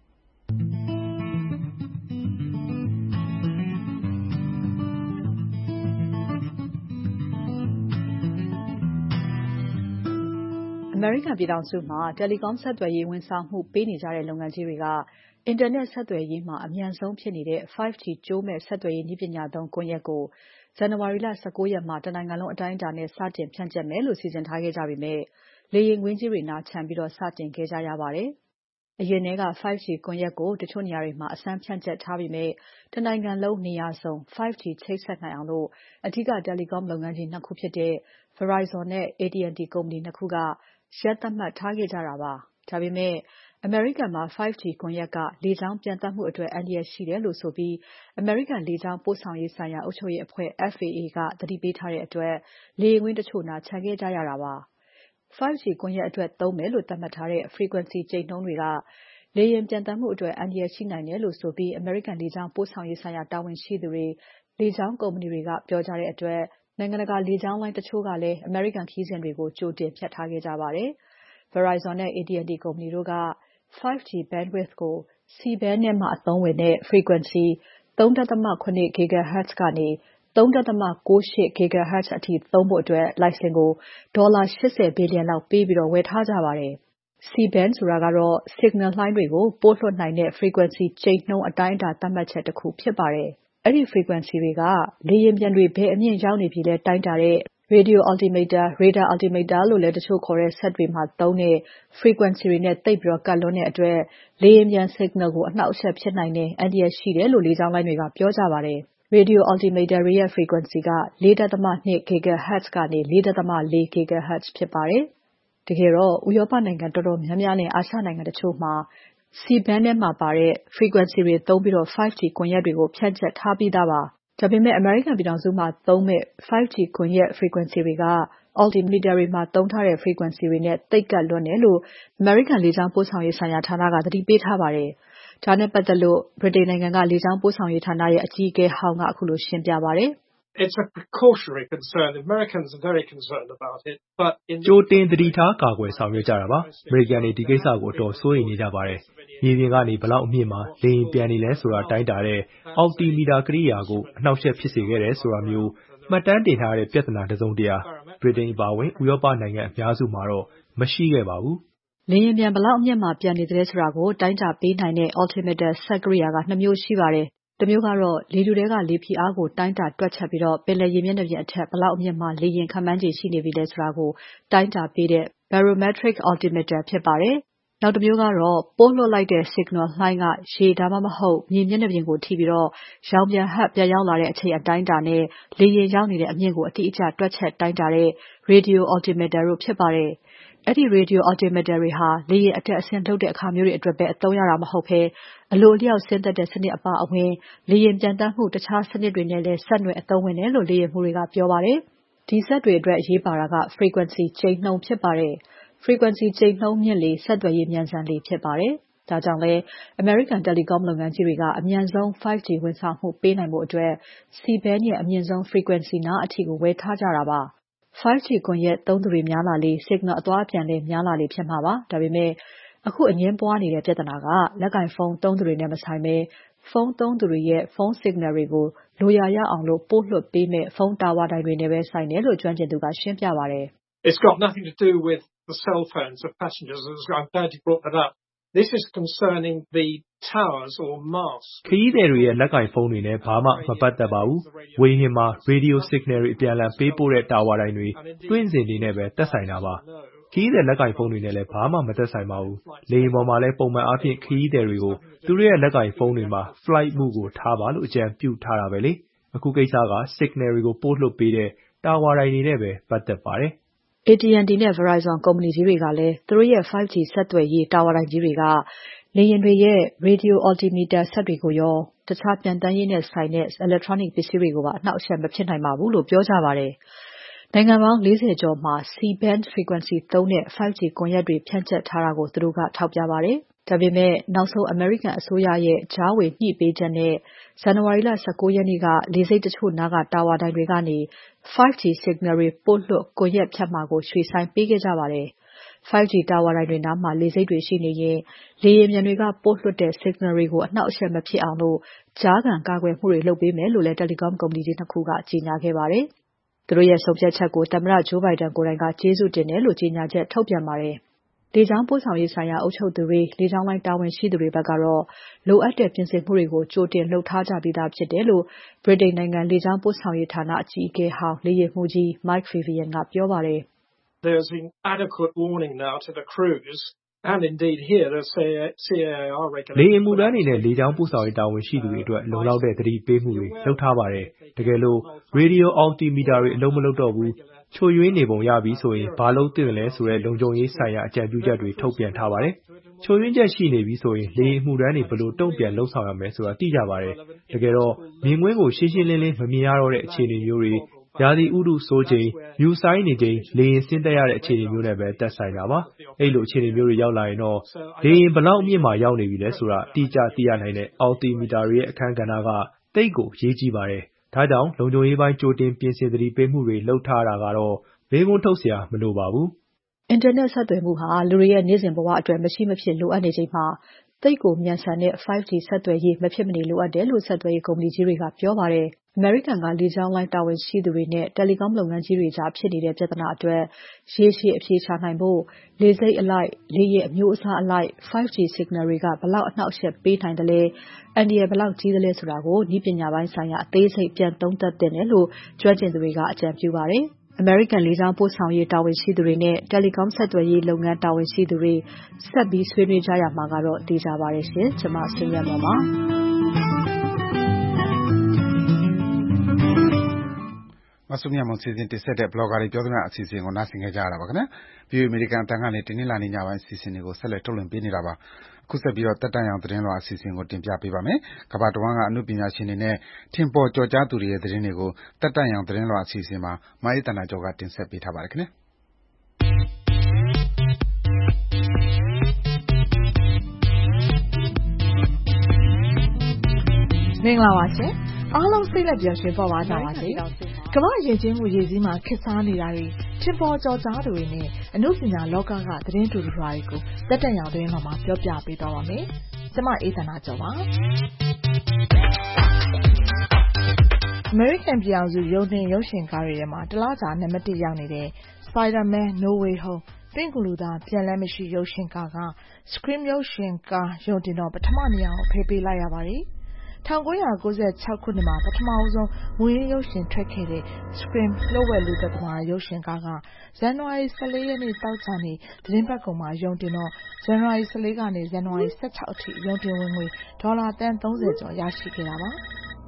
အမေရိကန်ပြည်ထောင်စုမှာ Telecom ဆက်သွယ်ရေးဝန်ဆောင်မှုပေးနေကြတဲ့လုပ်ငန်းကြီးတွေကအင်တာနက်ဆက်သွယ်ရေးမှာအမြန်ဆုံးဖြစ်နေတဲ့ five G ကြိုးမဲ့ဆက်သွယ်ရေးနည်းပညာသုံးကွန်ရက်ကိုဇန်နဝါရီလ၁၉ရက်မှာတနိုင်ငံလုံးအတိုင်းအတာနဲ့စတင်ဖြန့်ကျက်မယ်လို့စီစဉ်ထားခဲ့ကြပေမဲ့လေယာဉ်ကွင်းကြီးတွေနားချန်ပြီးစတင်ခဲ့ကြရပါတယ်။အရင်ထဲက five G ကွန်ရက်ကိုတချို့နေရာတွေမှာအစမ်းဖြန့်ကျက်ထားပေမဲ့တနိုင်ငံလုံးနေရာစုံ five G ချိတ်ဆက်နိုင်အောင်လို့အဓိက Telecom လုပ်ငန်းကြီးနှစ်ခုဖြစ်တဲ့ Verizon နဲ့ A T and T ကုမ္ပဏီနှစ်ခုကရက်သတ်မှတ်ထားခဲ့ကြတာပါ။ဒါပေမဲ့အမေရိကန်မှာ five G ကွန်ရက်ကလေကြောင်းပျံသန်းမှုအတွက်အန္တရာယ်ရှိတယ်လို့ဆိုပြီးအမေရိကန်လေကြောင်းပို့ဆောင်ရေးဆိုင်ရာအုပ်ချုပ်ရေးအဖွဲ့ F A A ကသတိပေးထားတဲ့အတွက်လေယာဉ်ကွင်းတချို့နားချန်ခဲ့ကြရတာပါ။ five G ကွန်ရက်အတွက်သုံးမယ်လို့သတ်မှတ်ထားတဲ့ frequency ကြိမ်နှုန်းတွေကလေယာဉ်ပျံသန်းမှုအတွက်အန္တရာယ်ရှိနိုင်တယ်လို့ဆိုပြီးအမေရိကန်လေကြောင်းပို့ဆောင်ရေးဆိုင်ရာတာဝန်ရှိသူတွေလေကြောင်းကုမ္ပဏီတွေကပြောကြတဲ့အတွက်နိုင်ငံတကာလေကြောင်းလိုင်းတချို့ကလည်းအမေရိကန်ခရီးစဉ်တွေကိုကြိုတင်ဖြတ်ထားခဲ့ကြပါတယ်။ Verizon နဲ့ A T and T ကုမ္ပဏီတို့ကfive G bandwidth ကို C-band နဲ့မှအသုံးဝင်တဲ့ frequency three point seven gigahertz ကနေ three point nine eight gigahertz အထိသုံးဖို့လိုင်စင်ကိုဒေါ်လာeightyဘီလီယံလောက်ပေးပြီးဝယ်ထားကြပါတယ်။ C-band ဆိုတာကတော့ signal လှိုင်းတွေကိုပို့လွှတ်နိုင်တဲ့ frequency ကြိမ်နှုန်းအတိုင်းအတာသတ်မှတ်ချက်တခုဖြစ်ပါတယ်။အဲဒီ frequency တွေကလေယာဉ်ပျံတွေဘယ်အမြင့်ရောက်နေပြီလဲတိုင်းတာတဲ့ radio altimeter, radar altimeter လို့လည်းတချို့ခေါ်တဲ့စက်တွေမှာသုံးတဲ့ frequency တွေနဲ့သိပ်ပြီးကပ်လွန်းတဲ့အတွက်လေယာဉ်ပျံ signal ကိုအနှောင့်အယှက်ဖြစ်နိုင်တယ်အန္တရာယ်ရှိတယ်လို့လေကြောင်းလိုင်းတွေကပြောကြပါတယ်။ radio altimeter တွေရဲ့ frequency ကfour point two gigahertz ကနေfour point four gigahertz ဖြစ်ပါတယ်။တကယ်တော့ဥရောပနိုင်ငံတော်တော်များများနဲ့အာရှနိုင်ငံတချို့မှာ C-band ထဲမှာပါတဲ့ frequency တွေသုံးပြီး five G ကွန်ရက်တွေကိုဖြန့်ကျက်ထားပြီးသားပါ။ဒါပေမဲ့အမေရိကန်ပြည်ထောင်စုမှာသုံးမဲ့ five G ကွန်ရက် frequency တွေက altimeter တွေမှာသုံးထားတဲ့ frequency တွေနဲ့သိပ်ကပ်လွန်းတယ်လို့အမေရိကန်လေကြောင်းပို့ဆောင်ရေးဆိုင်ရာဌာနကသတိပေးထားပါတယ်။ဒါနဲ့ပတ်သက်လို့ဗြိတိန်နိုင်ငံကလေကြောင်းပို့ဆောင်ရေးဌာနရဲ့အကြီးအကဲဟောင်းကအခုလိုရှင်းပြပါတယ်။ It's a precautionary concern. Americans are very concerned about it. But in ကြိုတင်သတိထားကာကွယ်ဆောင်ရွက်ကြတာပါ။ အမေရိကန်တွေဒီကိစ္စကိုအတော်စိုးရိမ်နေကြပါတယ်။မြေပြင်ကနေဘလောက်အမြင့်မှာလေယာဉ်ပျံနေလဲဆိုတာတိုင်းတာတဲ့ altimeter ကိရိယာကိုအနှောင့်အယှက်ဖြစ်စေခဲ့တယ်ဆိုတာမျိုးမှတ်တမ်းတင်ထားတဲ့ပြဿနာတစုံတရာဗြိတိန်အပါအဝင်ဥရောပနိုင်ငံအများစုမှာတော့မရှိခဲ့ပါဘူး။လေယာဉ်ပျံဘလောက်အမြင့်မှာပျံနေသလဲဆိုတာကိုတိုင်းတာပေးနိုင်တဲ့ altimeter စက်ကိရိယာကနှစ်မျိုးရှိပါတယ်။တစ်မျိုးကတော့လေထုထဲကလေဖိအားကိုတိုင်းတာတွက်ချက်ပြီးပင်လယ်ရေမျက်နှာပြင်အထက်ဘလောက်အမြင့်မှာလေယာဉ်ခန့်မှန်းခြေရှိနေပြီလဲဆိုတာကိုတိုင်းတာပေးတဲ့ barometric altimeter ဖြစ်ပါတယ်။နောက်တစ်မျိုးကတော့ပို့လွှတ်လိုက်တဲ့ signal လှိုင်းကရေဒါမှမဟုတ်မြေမျက်နှာပြင်ကိုထိပြီးရောင်ပြန်ဟပ်ပြန်ရောက်လာတဲ့အချိန်အတိုင်းအတာနဲ့လေယာဉ်ရောက်နေတဲ့အမြင့်ကိုအတိအကျတွက်ချက်တိုင်းတာတဲ့ radio altimeter တို့ဖြစ်ပါတယ်။အဲဒီ radio altimeter တွေဟာလေယာဉ်အတက်အဆင်းလုပ်တဲ့အခါမျိုးတွေအတွက်ပဲအသုံးရတာမဟုတ်ဘဲအလိုအလျောက်ဆင်းသက်တဲ့စနစ်အပါအဝင်လေယာဉ်ပျံသန်းမှုတခြားစနစ်တွေနဲ့လည်းဆက်နွယ်အသုံးဝင်တယ်လို့လေယာဉ်မှူးတွေကပြောပါတယ်။ဒီစက်တွေအတွက်အရေးပါတာက frequency ကြိမ်နှုန်းဖြစ်ပါတယ်။ frequency ကြိမ်နှုန်းမြင့်လေဆက်သွယ်ရေးမြန်ဆန်လေဖြစ်ပါတယ်။ဒါကြောင့်လဲအမေရိကန် Telecom လုပ်ငန်းကြီးတွေကအမြန်ဆုံး five G ဝန်ဆောင်မှုပေးနိုင်ဖို့အတွက် C-band ရဲ့အမြင့်ဆုံး frequency နားအထိကိုဝယ်ထားကြတာပါ။ five G ကွန်ရက်သုံးသူတွေများလာလေ signal အသွားအပြန်လည်းများလာလေဖြစ်မှာပါ။ဒါပေမဲ့အခုအငြင်းပွားနေတဲ့ပြဿနာကလက်ကိုင်ဖုန်းသုံးသူတွေနဲ့မဆိုင်ဘဲဖုန်းသုံးသူတွေရဲ့ဖုန်း signal တွေကိုလိုရာရအောင်ပို့လွှတ်ပေးမဲ့ဖုန်းတာဝါတိုင်တွေနဲ့ပဲဆိုင်တယ်လို့ကျွမ်းကျင်သူကရှင်းပြပါတယ်။ It's got nothing to do with the cell phones of passengers. I'm glad you brought that up. This is concerning the towers or masts. ခရီးသည်တွေရဲ့လက်ကိုင်ဖုန်းတွေနဲ့ဘာမှမပတ်သက်ပါဘူး။ဝေဟင်မှာ radio signal တွေအပြန်အလှန်ပေးပို့တဲ့တာဝါတိုင်တွေတွင်းစင်တွေနဲ့ပဲသက်ဆိုင်တာပါ။ခရီးသည်လက်ကိုင်ဖုန်းတွေနဲ့လည်းဘာမှမသက်ဆိုင်ပါဘူး။လေယာဉ်ပေါ်မှာလည်းပုံမှန်အားဖြင့်ခရီးသည်တွေကိုသူတို့ရဲ့လက်ကိုင်ဖုန်းတွေမှာ flight mode ကိုထားပါလို့အကြံပြုထားတာပဲလေ။အခုကိစ္စက signal တွေကိုပို့လွှတ်ပေးတဲ့တာဝါတိုင်တွေနဲ့ပဲပတ်သက်ပါတယ်။ A T and T နဲ့ Verizon ကုမ္ပဏီကြီးတွေကလည်းသူတို့ရဲ့ five G ဆက်သွယ်ရေးတာဝါတိုင်ကြီးတွေကလေယာဉ်တွေရဲ့ radio altimeter စက်တွေကိုရောတခြားပျံသန်းရေးနဲ့ဆိုင်တဲ့ electronic ပစ္စည်းတွေကိုပါအနှောင့်အယှက်မဖြစ်နိုင်ပါဘူးလို့ပြောကြပါတယ်။နိုင်ငံပေါင်းfortyကျော်မှာ C-band frequency သုံးတဲ့ five G ကွန်ရက်တွေဖြန့်ကျက်ထားတာကိုသူတို့ကထောက်ပြပါတယ်။ဒါပေမဲ့နောက်ဆုံးအမေရိကန်အစိုးရရဲ့ကြားဝင်ညှိပေးချက်နဲ့ဇန်နဝါရီလ၁၉ရက်နေ့ကလေဆိပ်တချို့နားကတာဝါတိုင်တွေကနေfive G signal တွေပို့လွှတ်ကွန်ရက်ဖြတ်မှာကိုရွှေ့ဆိုင်းပေးခဲ့ကြပါတယ်။ five G တာဝါတိုင်တွေနားမှာလေဆိပ်တွေရှိနေရင်လေယာဉ်ပျံတွေကပို့လွှတ်တဲ့ signal တွေကိုအနှောင့်အယှက်မဖြစ်အောင်ကြားခံကာကွယ်မှုတွေလုပ်ပေးမယ်လို့လည်း Telecom ကုမ္ပဏီကြီးနှစ်ခုကကြေညာခဲ့ပါတယ်။ သူတို့ရဲ့ဆုံးဖြတ်ချက်ကိုသမ္မတ Joe Biden ကိုယ်တိုင်ကကျေးဇူးတင်တယ်လို့ကြေညာချက်ထုတ်ပြန်ပါတယ်။ လေကြောင်းပို့ဆောင်ရေးဆိုင်ရာအုပ်ချုပ်သူတွေ၊ လေကြောင်းလိုင်းတာဝန်ရှိသူတွေဘက်ကတော့လိုအပ်တဲ့ပြင်ဆင်မှုတွေကိုကြိုတင်လုပ်ထားကြပြီးသားဖြစ်တယ်လို့ ဗြိတိန်နိုင်ငံလေကြောင်းပို့ဆောင်ရေးဌာနအကြီးအကဲဟောင်း လေယာဉ်မှူးကြီး Mike Vivian ကပြောပါတယ်။ There's been adequate warning now to the crews and indeed here the C A A R regulator လေယာဉ်မှုတန်းတွေနဲ့လေကြောင်းပို့ဆောင်ရေးတာဝန်ရှိသူတွေအတွက်လုံလောက်တဲ့သတိပေးမှုတွေလုပ်ထားပါတယ်။တကယ်လို့ Radio altimeter တွေအလုံးမလုပ်တော့ဘူး။ချို့ယွင်းနေပုံရပြီဆိုရင်ဘာလုပ်သင့်တယ်လဲဆိုတဲ့လုံခြုံရေးဆိုင်ရာအကြံပြုချက်တွေထုတ်ပြန်ထားပါတယ်။ချို့ယွင်းချက်ရှိနေပြီဆိုရင်လေယာဉ်မှုတန်းတွေဘယ်လိုတုံ့ပြန်လုပ်ဆောင်ရမလဲဆိုတာသိကြပါတယ်။တကယ်တော့မြင်ကွင်းကိုရှင်းရှင်းလင်းလင်းမမြင်ရတော့တဲ့အခြေအနေမျိုးတွေရာသီဥတုဆိုးချိန်မြူဆိုင်းနေချိန်လေယာဉ်ဆင်းသက်ရတဲ့အခြေအနေမျိုးနဲ့ပဲသက်ဆိုင်တာပါ။အဲ့လိုအခြေအနေမျိုးတွေရောက်လာရင်တော့လေယာဉ်ဘယ်လောက်အမြင့်မှာရောက်နေပြီလဲဆိုတာအတိအကျသိရနိုင်တဲ့ altimeter တွေရဲ့အခန်းကဏ္ဍကသိပ်ကိုအရေးကြီးပါတယ်။ဒါကြောင့်လုံခြုံရေးပိုင်းကြိုတင်ပြင်ဆင်သတိပေးမှုတွေလုပ်ထားတာကတော့မေးခွန်းထုတ်စရာမလိုပါဘူး။ အင်တာနက်ဆက်သွယ်မှုဟာလူတွေရဲ့နေ့စဉ်ဘဝအတွက်မရှိမဖြစ်လိုအပ်နေချိန်မှာသိပ်ကိုမြန်ဆန်တဲ့ five G ဆက်သွယ်ရေးမဖြစ်မနေလိုအပ်တယ်လို့ဆက်သွယ်ရေးကုမ္ပဏီကြီးတွေကပြောပါတယ်။ အမေရိကန်ကလေကြောင်းလိုင်းတာဝန်ရှိသူတွေနဲ့ Telecom လုပ်ငန်းကြီးတွေကြားဖြစ်နေတဲ့ပြဿနာအတွက်ရေရှည်အဖြေရှာနိုင်ဖို့လေဆိပ်အလိုက်၊ လေယာဉ်အမျိုးအစားအလိုက် five G signal တွေကဘယ်လောက်အနှောင့်အယှက်ပေးနိုင်သလဲ၊ အန္တရာယ်ဘယ်လောက်ကြီးသလဲဆိုတာကိုနည်းပညာပိုင်းဆိုင်ရာအသေးစိတ်ပြန်သုံးသပ်သင့်တယ်လို့ကျွမ်းကျင်သူတွေကအကြံပြုပါတယ်။ အမေရိကန်လေကြောင်းပို့ဆောင်ရေးတာဝန်ရှိသူတွေနဲ့ Telecom ဆက်သွယ်ရေးလုပ်ငန်းတာဝန်ရှိသူတွေဆက်ပြီးဆွေးနွေးကြရမှာကတော့သေချာပါတယ်ရှင်။ကျွန်မစုမြတ်မွန်ပါမဆုမြတ်မွန်စီစဉ်တင်ဆက်တဲ့ Blogger တွေပြောသမျှအစီအစဉ်ကိုနားဆင်ကြရတာပါခင်ဗျာ။ V O A အမေရိကန်အသံကနေတနင်္လာနေ့ညပိုင်းအစီအစဉ်တွေကိုဆက်လက်ထုတ်လွှင့်ပေးနေတာပါ။အခုဆက်ပြီးတော့တက်တန့်ရောင်သတင်းလွှာအစီအစဉ်ကိုတင်ပြပေးပါမယ်။ကမ္ဘာတဝန်းကအနုပညာရှင်တွေနဲ့ထင်ပေါ်ကျော်ကြားသူတွေရဲ့သတင်းတွေကိုတက်တန့်ရောင်သတင်းလွှာအစီအစဉ်မှာမအေးသန္တာကျော်ကတင်ဆက်ပေးထားပါတယ်ခင်ဗျာ။မင်္ဂလာပါရှင်အားလုံးစိတ်လက်ပျော်ရွှင်ပေါ်ပါကြပါစေကမ္ဘာယဉ်ကျေးမှုရည်စည်းမှာခေတ်စားနေတာတွေထင်ပေါ်ကျော်ကြားသူတွေနဲ့အနုပညာလောကကသတင်းတူတူတွေကိုတက်တက်ရောင်သတင်းမှာပြောပြပေးသွားပါမယ်ကျွန်မအေးသန္တာကျော်ပါအမေရိကန်ပြည်အောင်စုရုံတင်ရုပ်ရှင်ကားတွေထဲမှာတလားကြာနံပါတ်တစ်ရောက်နေတဲ့ Spider-Man No Way Home ပင့်ကူလူသားပြန်လည်မရှိရုပ်ရှင်ကားက Scream ရုပ်ရှင်ကားရုံတင်တော့ပထမနေရာကိုဖယ်ပေးလိုက်ရပါတယ်။၁၉၉၆ခုနှစ်မှာပထမဆုံးမူရင်းရုပ်ရှင်ထွက်ခဲ့တဲ့ Scream လှုပ်ဝက်လူသတ်သမားရုပ်ရှင်ကားကဇန်နဝါရီ၁၄ရက်နေ့သောကြာနေ့သီတင်းပတ်ကုန်မှာရုံတင်တော့ဇန်နဝါရီ၁၄ကနေဇန်နဝါရီ၁၆အထိရုံတင်ဝင်ငွေဒေါ်လာသန်းသုံးဆယ်ကျော်ရရှိခဲ့တာပါ။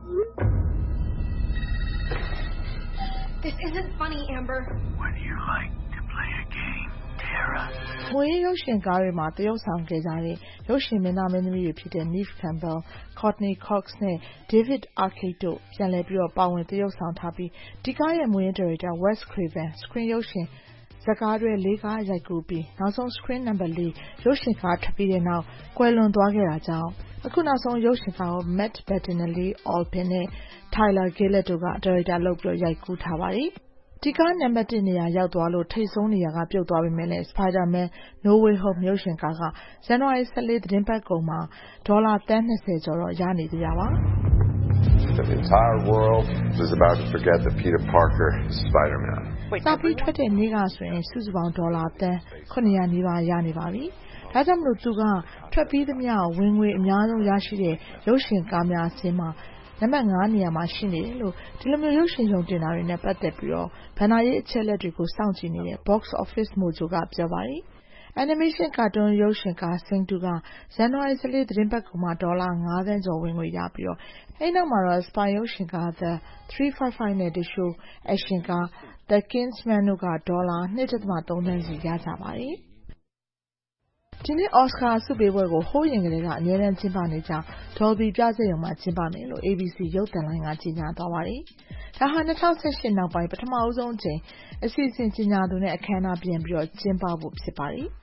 This isn't funny, Amber. Would you like to play a game, Tara? မွေးရုပ်ရှင်ကားတွေမှာတရုပ်ဆောင်ခဲ့ကြတဲ့ရုပ်ရှင်မင်းသားမင်းသမီးတွေဖြစ်တဲ့ Neve Campbell, Courtney Cox နဲ့ David Arquette တို့ပြန်လည်ပြီးပါဝင်တရုပ်ဆောင်ထားပြီးဒီကားရဲ့မွေးဒါရိုက်တာ Wes Craven Screen ရုပ်ရှင်ဇာတ်ကားတွဲလေးကားရိုက်ကူးပြီးနောက်ဆုံး Screen နံပါတ်လေးရုပ်ရှင်ကားထွက်ပြီးတဲ့နောက်ကွယ်လွန်သွားခဲ့တာကြောင့်အခုနောက်ဆုံးရုပ်ရှင်ကားကို Matt Bettinelli, Olpin နဲ့ Tyler Gillett တို့ကဒါရိုက်တာလုပ်ပြီးရိုက်ကူးထားပါတယ်။ဒီကားနံပါတ်တစ်နေရာရောက်သွားလို့ထိပ်ဆုံးနေရာကပြုတ်သွားပေမဲ့လည်း Spider-Man No Way Home ရုပ်ရှင်ကားကဇန်နဝါရီ၁၄သီတင်းပတ်ကုန်မှာဒေါ်လာသန်း၂၀ကျော်တော့ရနေသေးတာပါ။ The entire world is about to forget that Peter Parker is Spider-Man. စပြီးထွက်တဲ့နေ့ကဆိုရင်စုစုပေါင်းဒေါ်လာသန်းခုနှစ်ရာနီးပါးရနေပါပြီ။ဒါကြောင့်မလို့သူကထွက်ပြီးသမျှဝင်ငွေအများဆုံးရရှိတဲ့ရုပ်ရှင်ကားများအစင်းမှာနံပါတ်ငါးနေရာမှာရှိနေတယ်လို့ဒီလိုမျိုးရုပ်ရှင်ရုံတင်တာတွေနဲ့ပတ်သက်ပြီးတော့ဘဏ္ဍာရေးအချက်အလက်တွေကိုစောင့်ကြည့်နေတဲ့ Box Office Mojo ကပြောပါတယ်။ Animation ကာတွန်းရုပ်ရှင်ကား Sing တူကဇန်နဝါရီ၁၄သီတင်းပတ်ကုန်မှာဒေါ်လာငါးသန်းကျော်ဝင်ငွေရပြီးတော့အဲဒီနောက်မှာတော့ Spy ရုပ်ရှင်ကား The three fifty-five နဲ့ The Show အက်ရှင်ကား The Kingsman တို့ကဒေါ်လာ ၂.၃ သန်းစီရကြပါတယ်။ဒီနှစ် Oscar ဆုပေးပွဲကိုဟိုးရင်ကတည်းကအမြဲတမ်းကျင်းပနေကြ Dolby ပြဇာတ်ရုံမှာကျင်းပမယ်လို့ A B C ရုပ်သံလိုင်းကကြေညာသွားပါတယ်။ဒါဟာ၂၀၁၈နောက်ပိုင်းပထမဦးဆုံးအကြိမ်အစီအစဉ်ကြေညာသူနဲ့အခမ်းအနားပြန်ပြီးတော့ကျင်းပဖို့ဖြစ်ပါတယ်။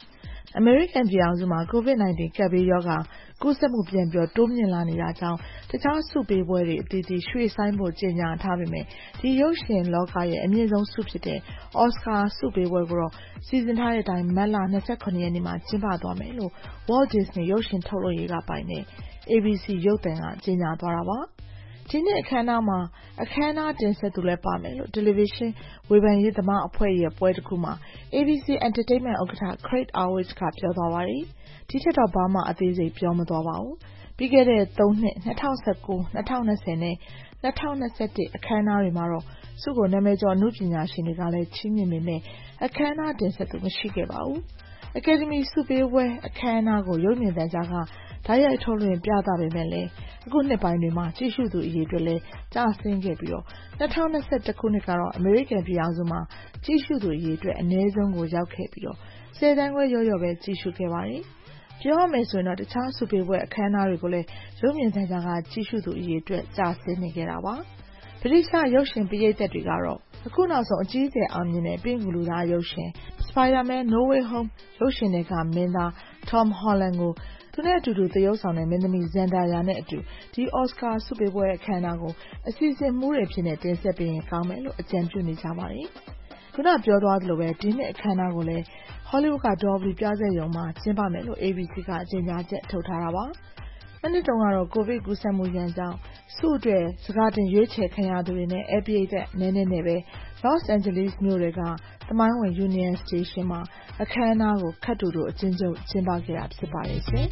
အမေရိကန်ပြည်ထောင်စုမှာ ကိုဗစ် nineteen ကပ်ဘေးရောဂါကူးစက်မှုပြန်ပြီးတိုးမြင့်လာနေတာကြောင့်တခြားဆုပေးပွဲတွေအသီးသီးရွှေ့ဆိုင်းဖို့ကြေညာထားပေမဲ့ဒီရုပ်ရှင်လောကရဲ့အမြင့်ဆုံးဆုဖြစ်တဲ့ Oscar ဆုပေးပွဲကိုတော့စီစဉ်ထားတဲ့အတိုင်းမတ်လtwenty-seventhရက်နေ့မှာကျင်းပသွားမယ်လို့ Walt Disney ရုပ်ရှင်ထုတ်လုပ်ရေးကပိုင်တဲ့ A B C ရုပ်သံကကြေညာသွားတာပါဒီနှစ်အခမ်းအနားမှာအခမ်းအနားတင်ဆက်သူလည်းပါမယ်လို့ Television ဝေဖန်ရေးသမားအဖွဲ့ရဲ့ပွဲတစ်ခုမှာ A B C Entertainment ဥက္ကဋ္ဌ Craig Arwitz ကပြောသွားပါတယ်ဒီထက်တော့ဘာမှအသေးစိတ်ပြောမသွားပါဘူးပြီးခဲ့တဲ့သုံးနှစ်twenty nineteen, twenty twentyနဲ့twenty twenty-oneအခမ်းအနားတွေမှာတော့ဆုကိုနာမည်ကျော်အနုပညာရှင်တွေကလည်းချီးမြှင့်ပေမဲ့အခမ်းအနားတင်ဆက်သူမရှိခဲ့ပါဘူးအကယ်ဒမီဆုပေးပွဲအခမ်းအနားကိုရုပ်မြင်သံကြားကဓာတ်ရိုက်ထုတ်လွှင့်ပြသပေမဲ့လည်းအခုနှစ်ပိုင်းတွေမှာကြည့်ရှုသူအရေအတွက်လည်းကျဆင်းခဲ့ပြီးတော့twenty twenty-oneခုနှစ်ကတော့အမေရိကန်ပြည်ထောင်စုမှာကြည့်ရှုသူအရေအတွက်အနည်းဆုံးကိုရောက်ခဲ့ပြီးတော့tenသန်းခွဲရောရောပဲကြည့်ရှုခဲ့ပါတယ်ပြောရမယ်ဆိုရင်တော့တခြားဆုပေးပွဲအခမ်းအနားတွေကိုလည်းရုပ်မြင်သံကြားကကြည့်ရှုသူအရေအတွက်ကျဆင်းနေခဲ့တာပါဗြိတိသျှရုပ်ရှင်ပရိသတ်တွေကတော့အခုနောက်ဆုံးအကြီးအကျယ်အောင်မြင်တဲ့ပင့်ကူလူသားရုပ်ရှင် Spider-Man No Way Home ရုပ်ရှင်တွေကမင်းသား Tom Holland ကိုသူနဲ့အတူတူသရုပ်ဆောင်တဲ့မင်းသမီး Zendaya နဲ့အတူဒီ Oscar ဆုပေးပွဲအခမ်းအနားကိုအစီအစဉ်မှူးတွေဖြစ်နေတင်ဆက်ပေးရင်ကောင်းမယ်လို့အကြံပြုနေကြပါတယ်ခုနပြောသွားသလိုပဲဒီနှစ်အခမ်းအနားကိုလည်း Hollywood က Dolby ပြဇာတ်ရုံမှာကျင်းပမယ်လို့ A B C ကကြေညာချက်ထုတ်ထားတာပါမနှစ်တုန်းကတော့ကိုဗစ်ကူးစက်မှုရန်ကြောင့်ဆုအတွက်စကာတင်ရွေးချယ်ခံရသူတွေနဲ့အပိသက်နည်းနည်းနဲ့ပဲ Los Angeles မြို့တွေကသမိုင်းဝင် Union Station မှာအခမ်းအနားကိုခပ်တူတူအချင်းချင်းကျင်းပခဲ့တာဖြစ်ပါတယ်ရှင်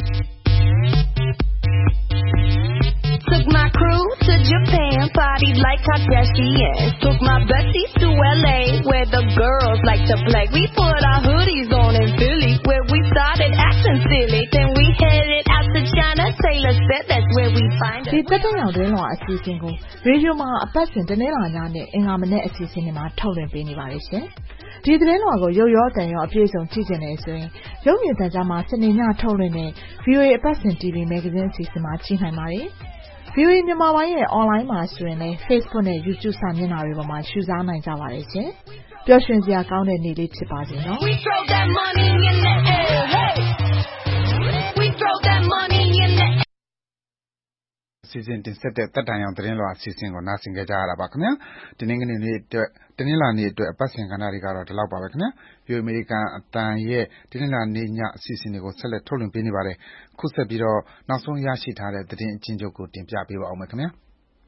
Took my crew to Japan, partied like Kardashians. Took my besties to L A, where the girls like to play. We put our hoodies on in Philly, where we started acting silly. Then we headed out to China. Taylor said that's where we find us. ဒီတက်တဲ့ရောက်တဲ့လောအစီအစဉ်ကိုရေဒီယိုမှာအပတ်စဉ်တနေ့လာညနဲ့အင်္ဂါမနေ့အစီအစဉ်တွေမှာထုတ်လွှင့်ပေးနေပါတယ်ရှင်။ဒီသတင်းလွှာကိုရုပ်ရောတန်ရောအပြည့်စုံကြည့်ကြနေဆိုရင်ရုပ်မြင်သံကြားမှာစနေညထုတ်လွှင့်တဲ့ V O A အပတ်စဉ် T V Magazine အစီအစဉ်မှာကြည့်နိုင်ပါတယ်။ V O A မြန်မာပိုင်းရဲ့ online မှာဆိုရင်လည်း Facebook နဲ့ YouTube စာမျက်နှာတွေပေါ်မှာရှုစားနိုင်ကြပါတယ်ရှင်။ပျော်ရွှင်စရာကောင်းတဲ့နေ့လေးဖြစ်ပါစေနော်။ We throw that money in the air, hey. We throw that money in the air. စီစဉ်တင်ဆက်တဲ့တက်တန်ရောင်သတင်းလွှာအစီအစဉ်ကိုနားဆင်ကြကြရတာပါခင်ဗျာဒီနေ့ကနေနေ့အတွက်တနင်္လာနေ့အတွက်အပတ်စဉ်ကဏ္ဍတွေကတော့ဒီလောက်ပါပဲခင်ဗျာ V O A အမေရိကန်အတန်ရဲ့တနင်္လာနေ့ညအစီအစဉ်တွေကိုဆက်လက်ထုတ်လွှင့်ပေးနေပါတယ်ခုဆက်ပြီးတော့နောက်ဆုံးရရှိထားတဲ့သတင်းအကျဉ်းချုပ်ကိုတင်ပြပေးပါအောင်မယ်ခင်ဗျာ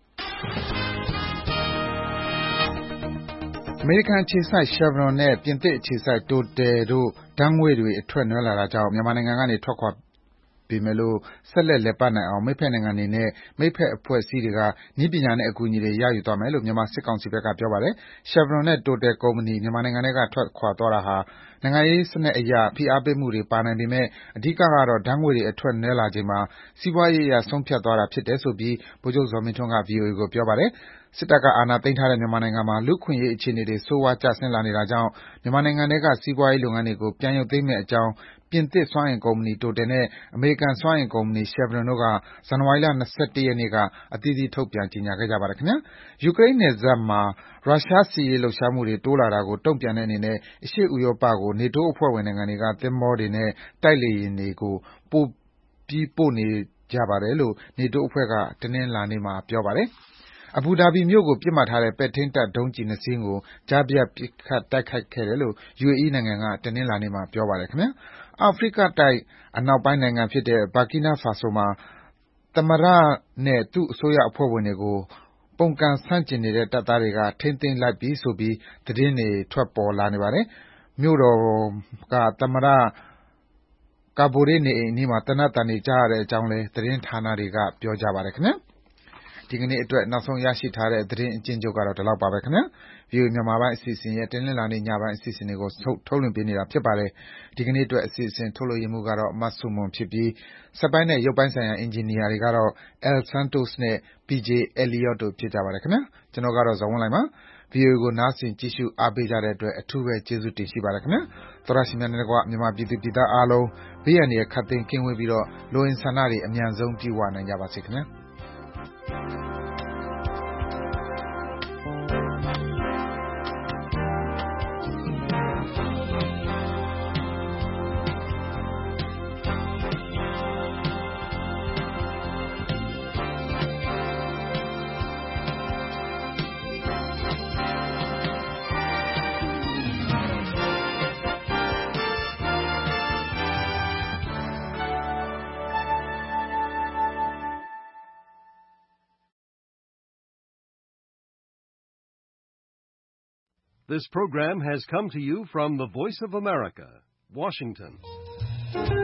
အမေရိကန်အခြေစိုက် Chevron နဲ့ပြင်သစ်အခြေစိုက် Total တို့ဓာတ်ငွေ့တွေအထွက်နွှဲလာတာကြောင့်မြန်မာနိုင်ငံကနေထွက်ခွာပေမဲ့လို့ဆက်လက်လည်ပတ်နိုင်အောင်မိတ်ဖက်နိုင်ငံတွေနဲ့မိတ်ဖက်အဖွဲ့အစည်းတွေကနည်းပညာနဲ့အကူအညီတွေရယူသွားမယ်လို့မြန်မာစစ်ကောင်စီဘက်ကပြောပါတယ်။ Chevron နဲ့ Total ကုမ္ပဏီမြန်မာနိုင်ငံထဲကထွက်ခွာသွားတာဟာနိုင်ငံရေးစနစ်အရဖိအားပေးမှုတွေပါနိုင်ပေမဲ့အဓိကကတော့ဓာတ်ငွေ့တွေအထွက်နည်းလာချိန်မှာစီးပွားရေးအရဆုံးဖြတ်သွားတာဖြစ်တယ်ဆိုပြီးဗိုလ်ချုပ်ဇော်မင်းထွန်းက V O A ကိုပြောပါတယ်။စစ်တပ်ကအာဏာသိမ်းထားတဲ့မြန်မာနိုင်ငံမှာလူ့အခွင့်အရေးအခြေအနေတွေဆိုးဝါးကျဆင်းလာနေတာကြောင့်မြန်မာနိုင်ငံထဲကစီးပွားရေးလုပ်ငန်းတွေကိုပြန်ရုပ်သိမ်းမယ့်အကြောင်းပြင်သစ်စွမ်းအင်ကုမ္ပဏီ Total နဲ့အမေရိကန်စွမ်းအင်ကုမ္ပဏီ Chevron တို့ကဇန်နဝါရီလ၂၁ရက်နေ့ကအသီးသီးထုတ်ပြန်ကြေညာခဲ့ကြပါတယ်ခင်ဗျာ။ယူကရိန်းနယ်စပ်မှာရုရှားစစ်ရေးလှုပ်ရှားမှုတွေတိုးလာတာကိုတုံ့ပြန်တဲ့အနေနဲ့အရှေ့ဥရောပကို NATO အဖွဲ့ဝင်နိုင်ငံတွေကသင်္ဘောတွေနဲ့တိုက်လေယာဉ်တွေကိုပိုပြီးပို့နေကြပါတယ်လို့ NATO အဖွဲ့ကတနင်္လာနေ့မှာပြောပါတယ်။အဘူဒါဘီမြို့ကိုပစ်မှတ်ထားတဲ့ပဲ့ထိန်းတပ်ဒုံးကျည်နှစ်စင်းကိုကြားဖြတ်ပစ်ခတ်တိုက်ခိုက်ခဲ့တယ်လို့ U A E နိုင်ငံကတနင်္လာနေ့မှာပြောပါတယ်ခင်ဗျာ။အာဖရိကတိုက်အနောက်ပိုင်းနိုင်ငံဖြစ်တဲ့ Burkina Faso မှာသမ္မတနဲ့သူ့အစိုးရအဖွဲ့ဝင်တွေကိုပုန်ကန်ဆန့်ကျင်နေတဲ့တပ်သားတွေကထိန်းသိမ်းလိုက်ပြီဆိုပြီးသတင်းတွေထွက်ပေါ်လာနေပါတယ်။မြို့တော်ကသမ္မတကာဘိုရေးနေအိမ်အနီးမှာသေနတ်သံတွေကြားရတဲ့အကြောင်းလည်းသတင်းဌာနတွေကပြောကြပါတယ်ခင်ဗျာ။ဒီကနေ့အတွက်နောက်ဆုံးရရှိထားတဲ့သတင်းအကျဉ်းချုပ်ကတော့ဒီလောက်ပါပဲခင်ဗျာ။ V O A မြန်မာပိုင်းအစီအစဉ်ရဲ့တနင်္လာနေ့ညပိုင်းအစီအစဉ်တွေကိုထုတ်လွှင့်ပေးနေတာဖြစ်ပါတယ်။ဒီကနေ့အတွက်အစီအစဉ်ထုတ်လုပ်ရေးမှူးကတော့မဆုမွန်ဖြစ်ပြီးစက်ပိုင်းနဲ့ရုပ်ပိုင်းဆိုင်ရာအင်ဂျင်နီယာတွေကတော့ Al Santos နဲ့ P J Elliott တို့ဖြစ်ကြပါတယ်ခင်ဗျာ။ကျွန်တော်ကတော့ဇော်ဝင်းလှိုင်ပါ။ V O A ကိုနားဆင်ကြည့်ရှုအားပေးကြတဲ့အတွက်အထူးပဲကျေးဇူးတင်ရှိပါတယ်ခင်ဗျာ။သောရရှိများနဲ့ကွာမြန်မာပြည်သူပြည်သားအားလုံးဘေးရန်တွေခတ်သိမ်းကင်းဝေးပြီးတော့လိုအင်ဆန္ဒတွေအမြန်ဆုံးပြည့်ဝနိုင်ကြပါစေခင်ဗျာ။ This program has come to you from the Voice of America, Washington.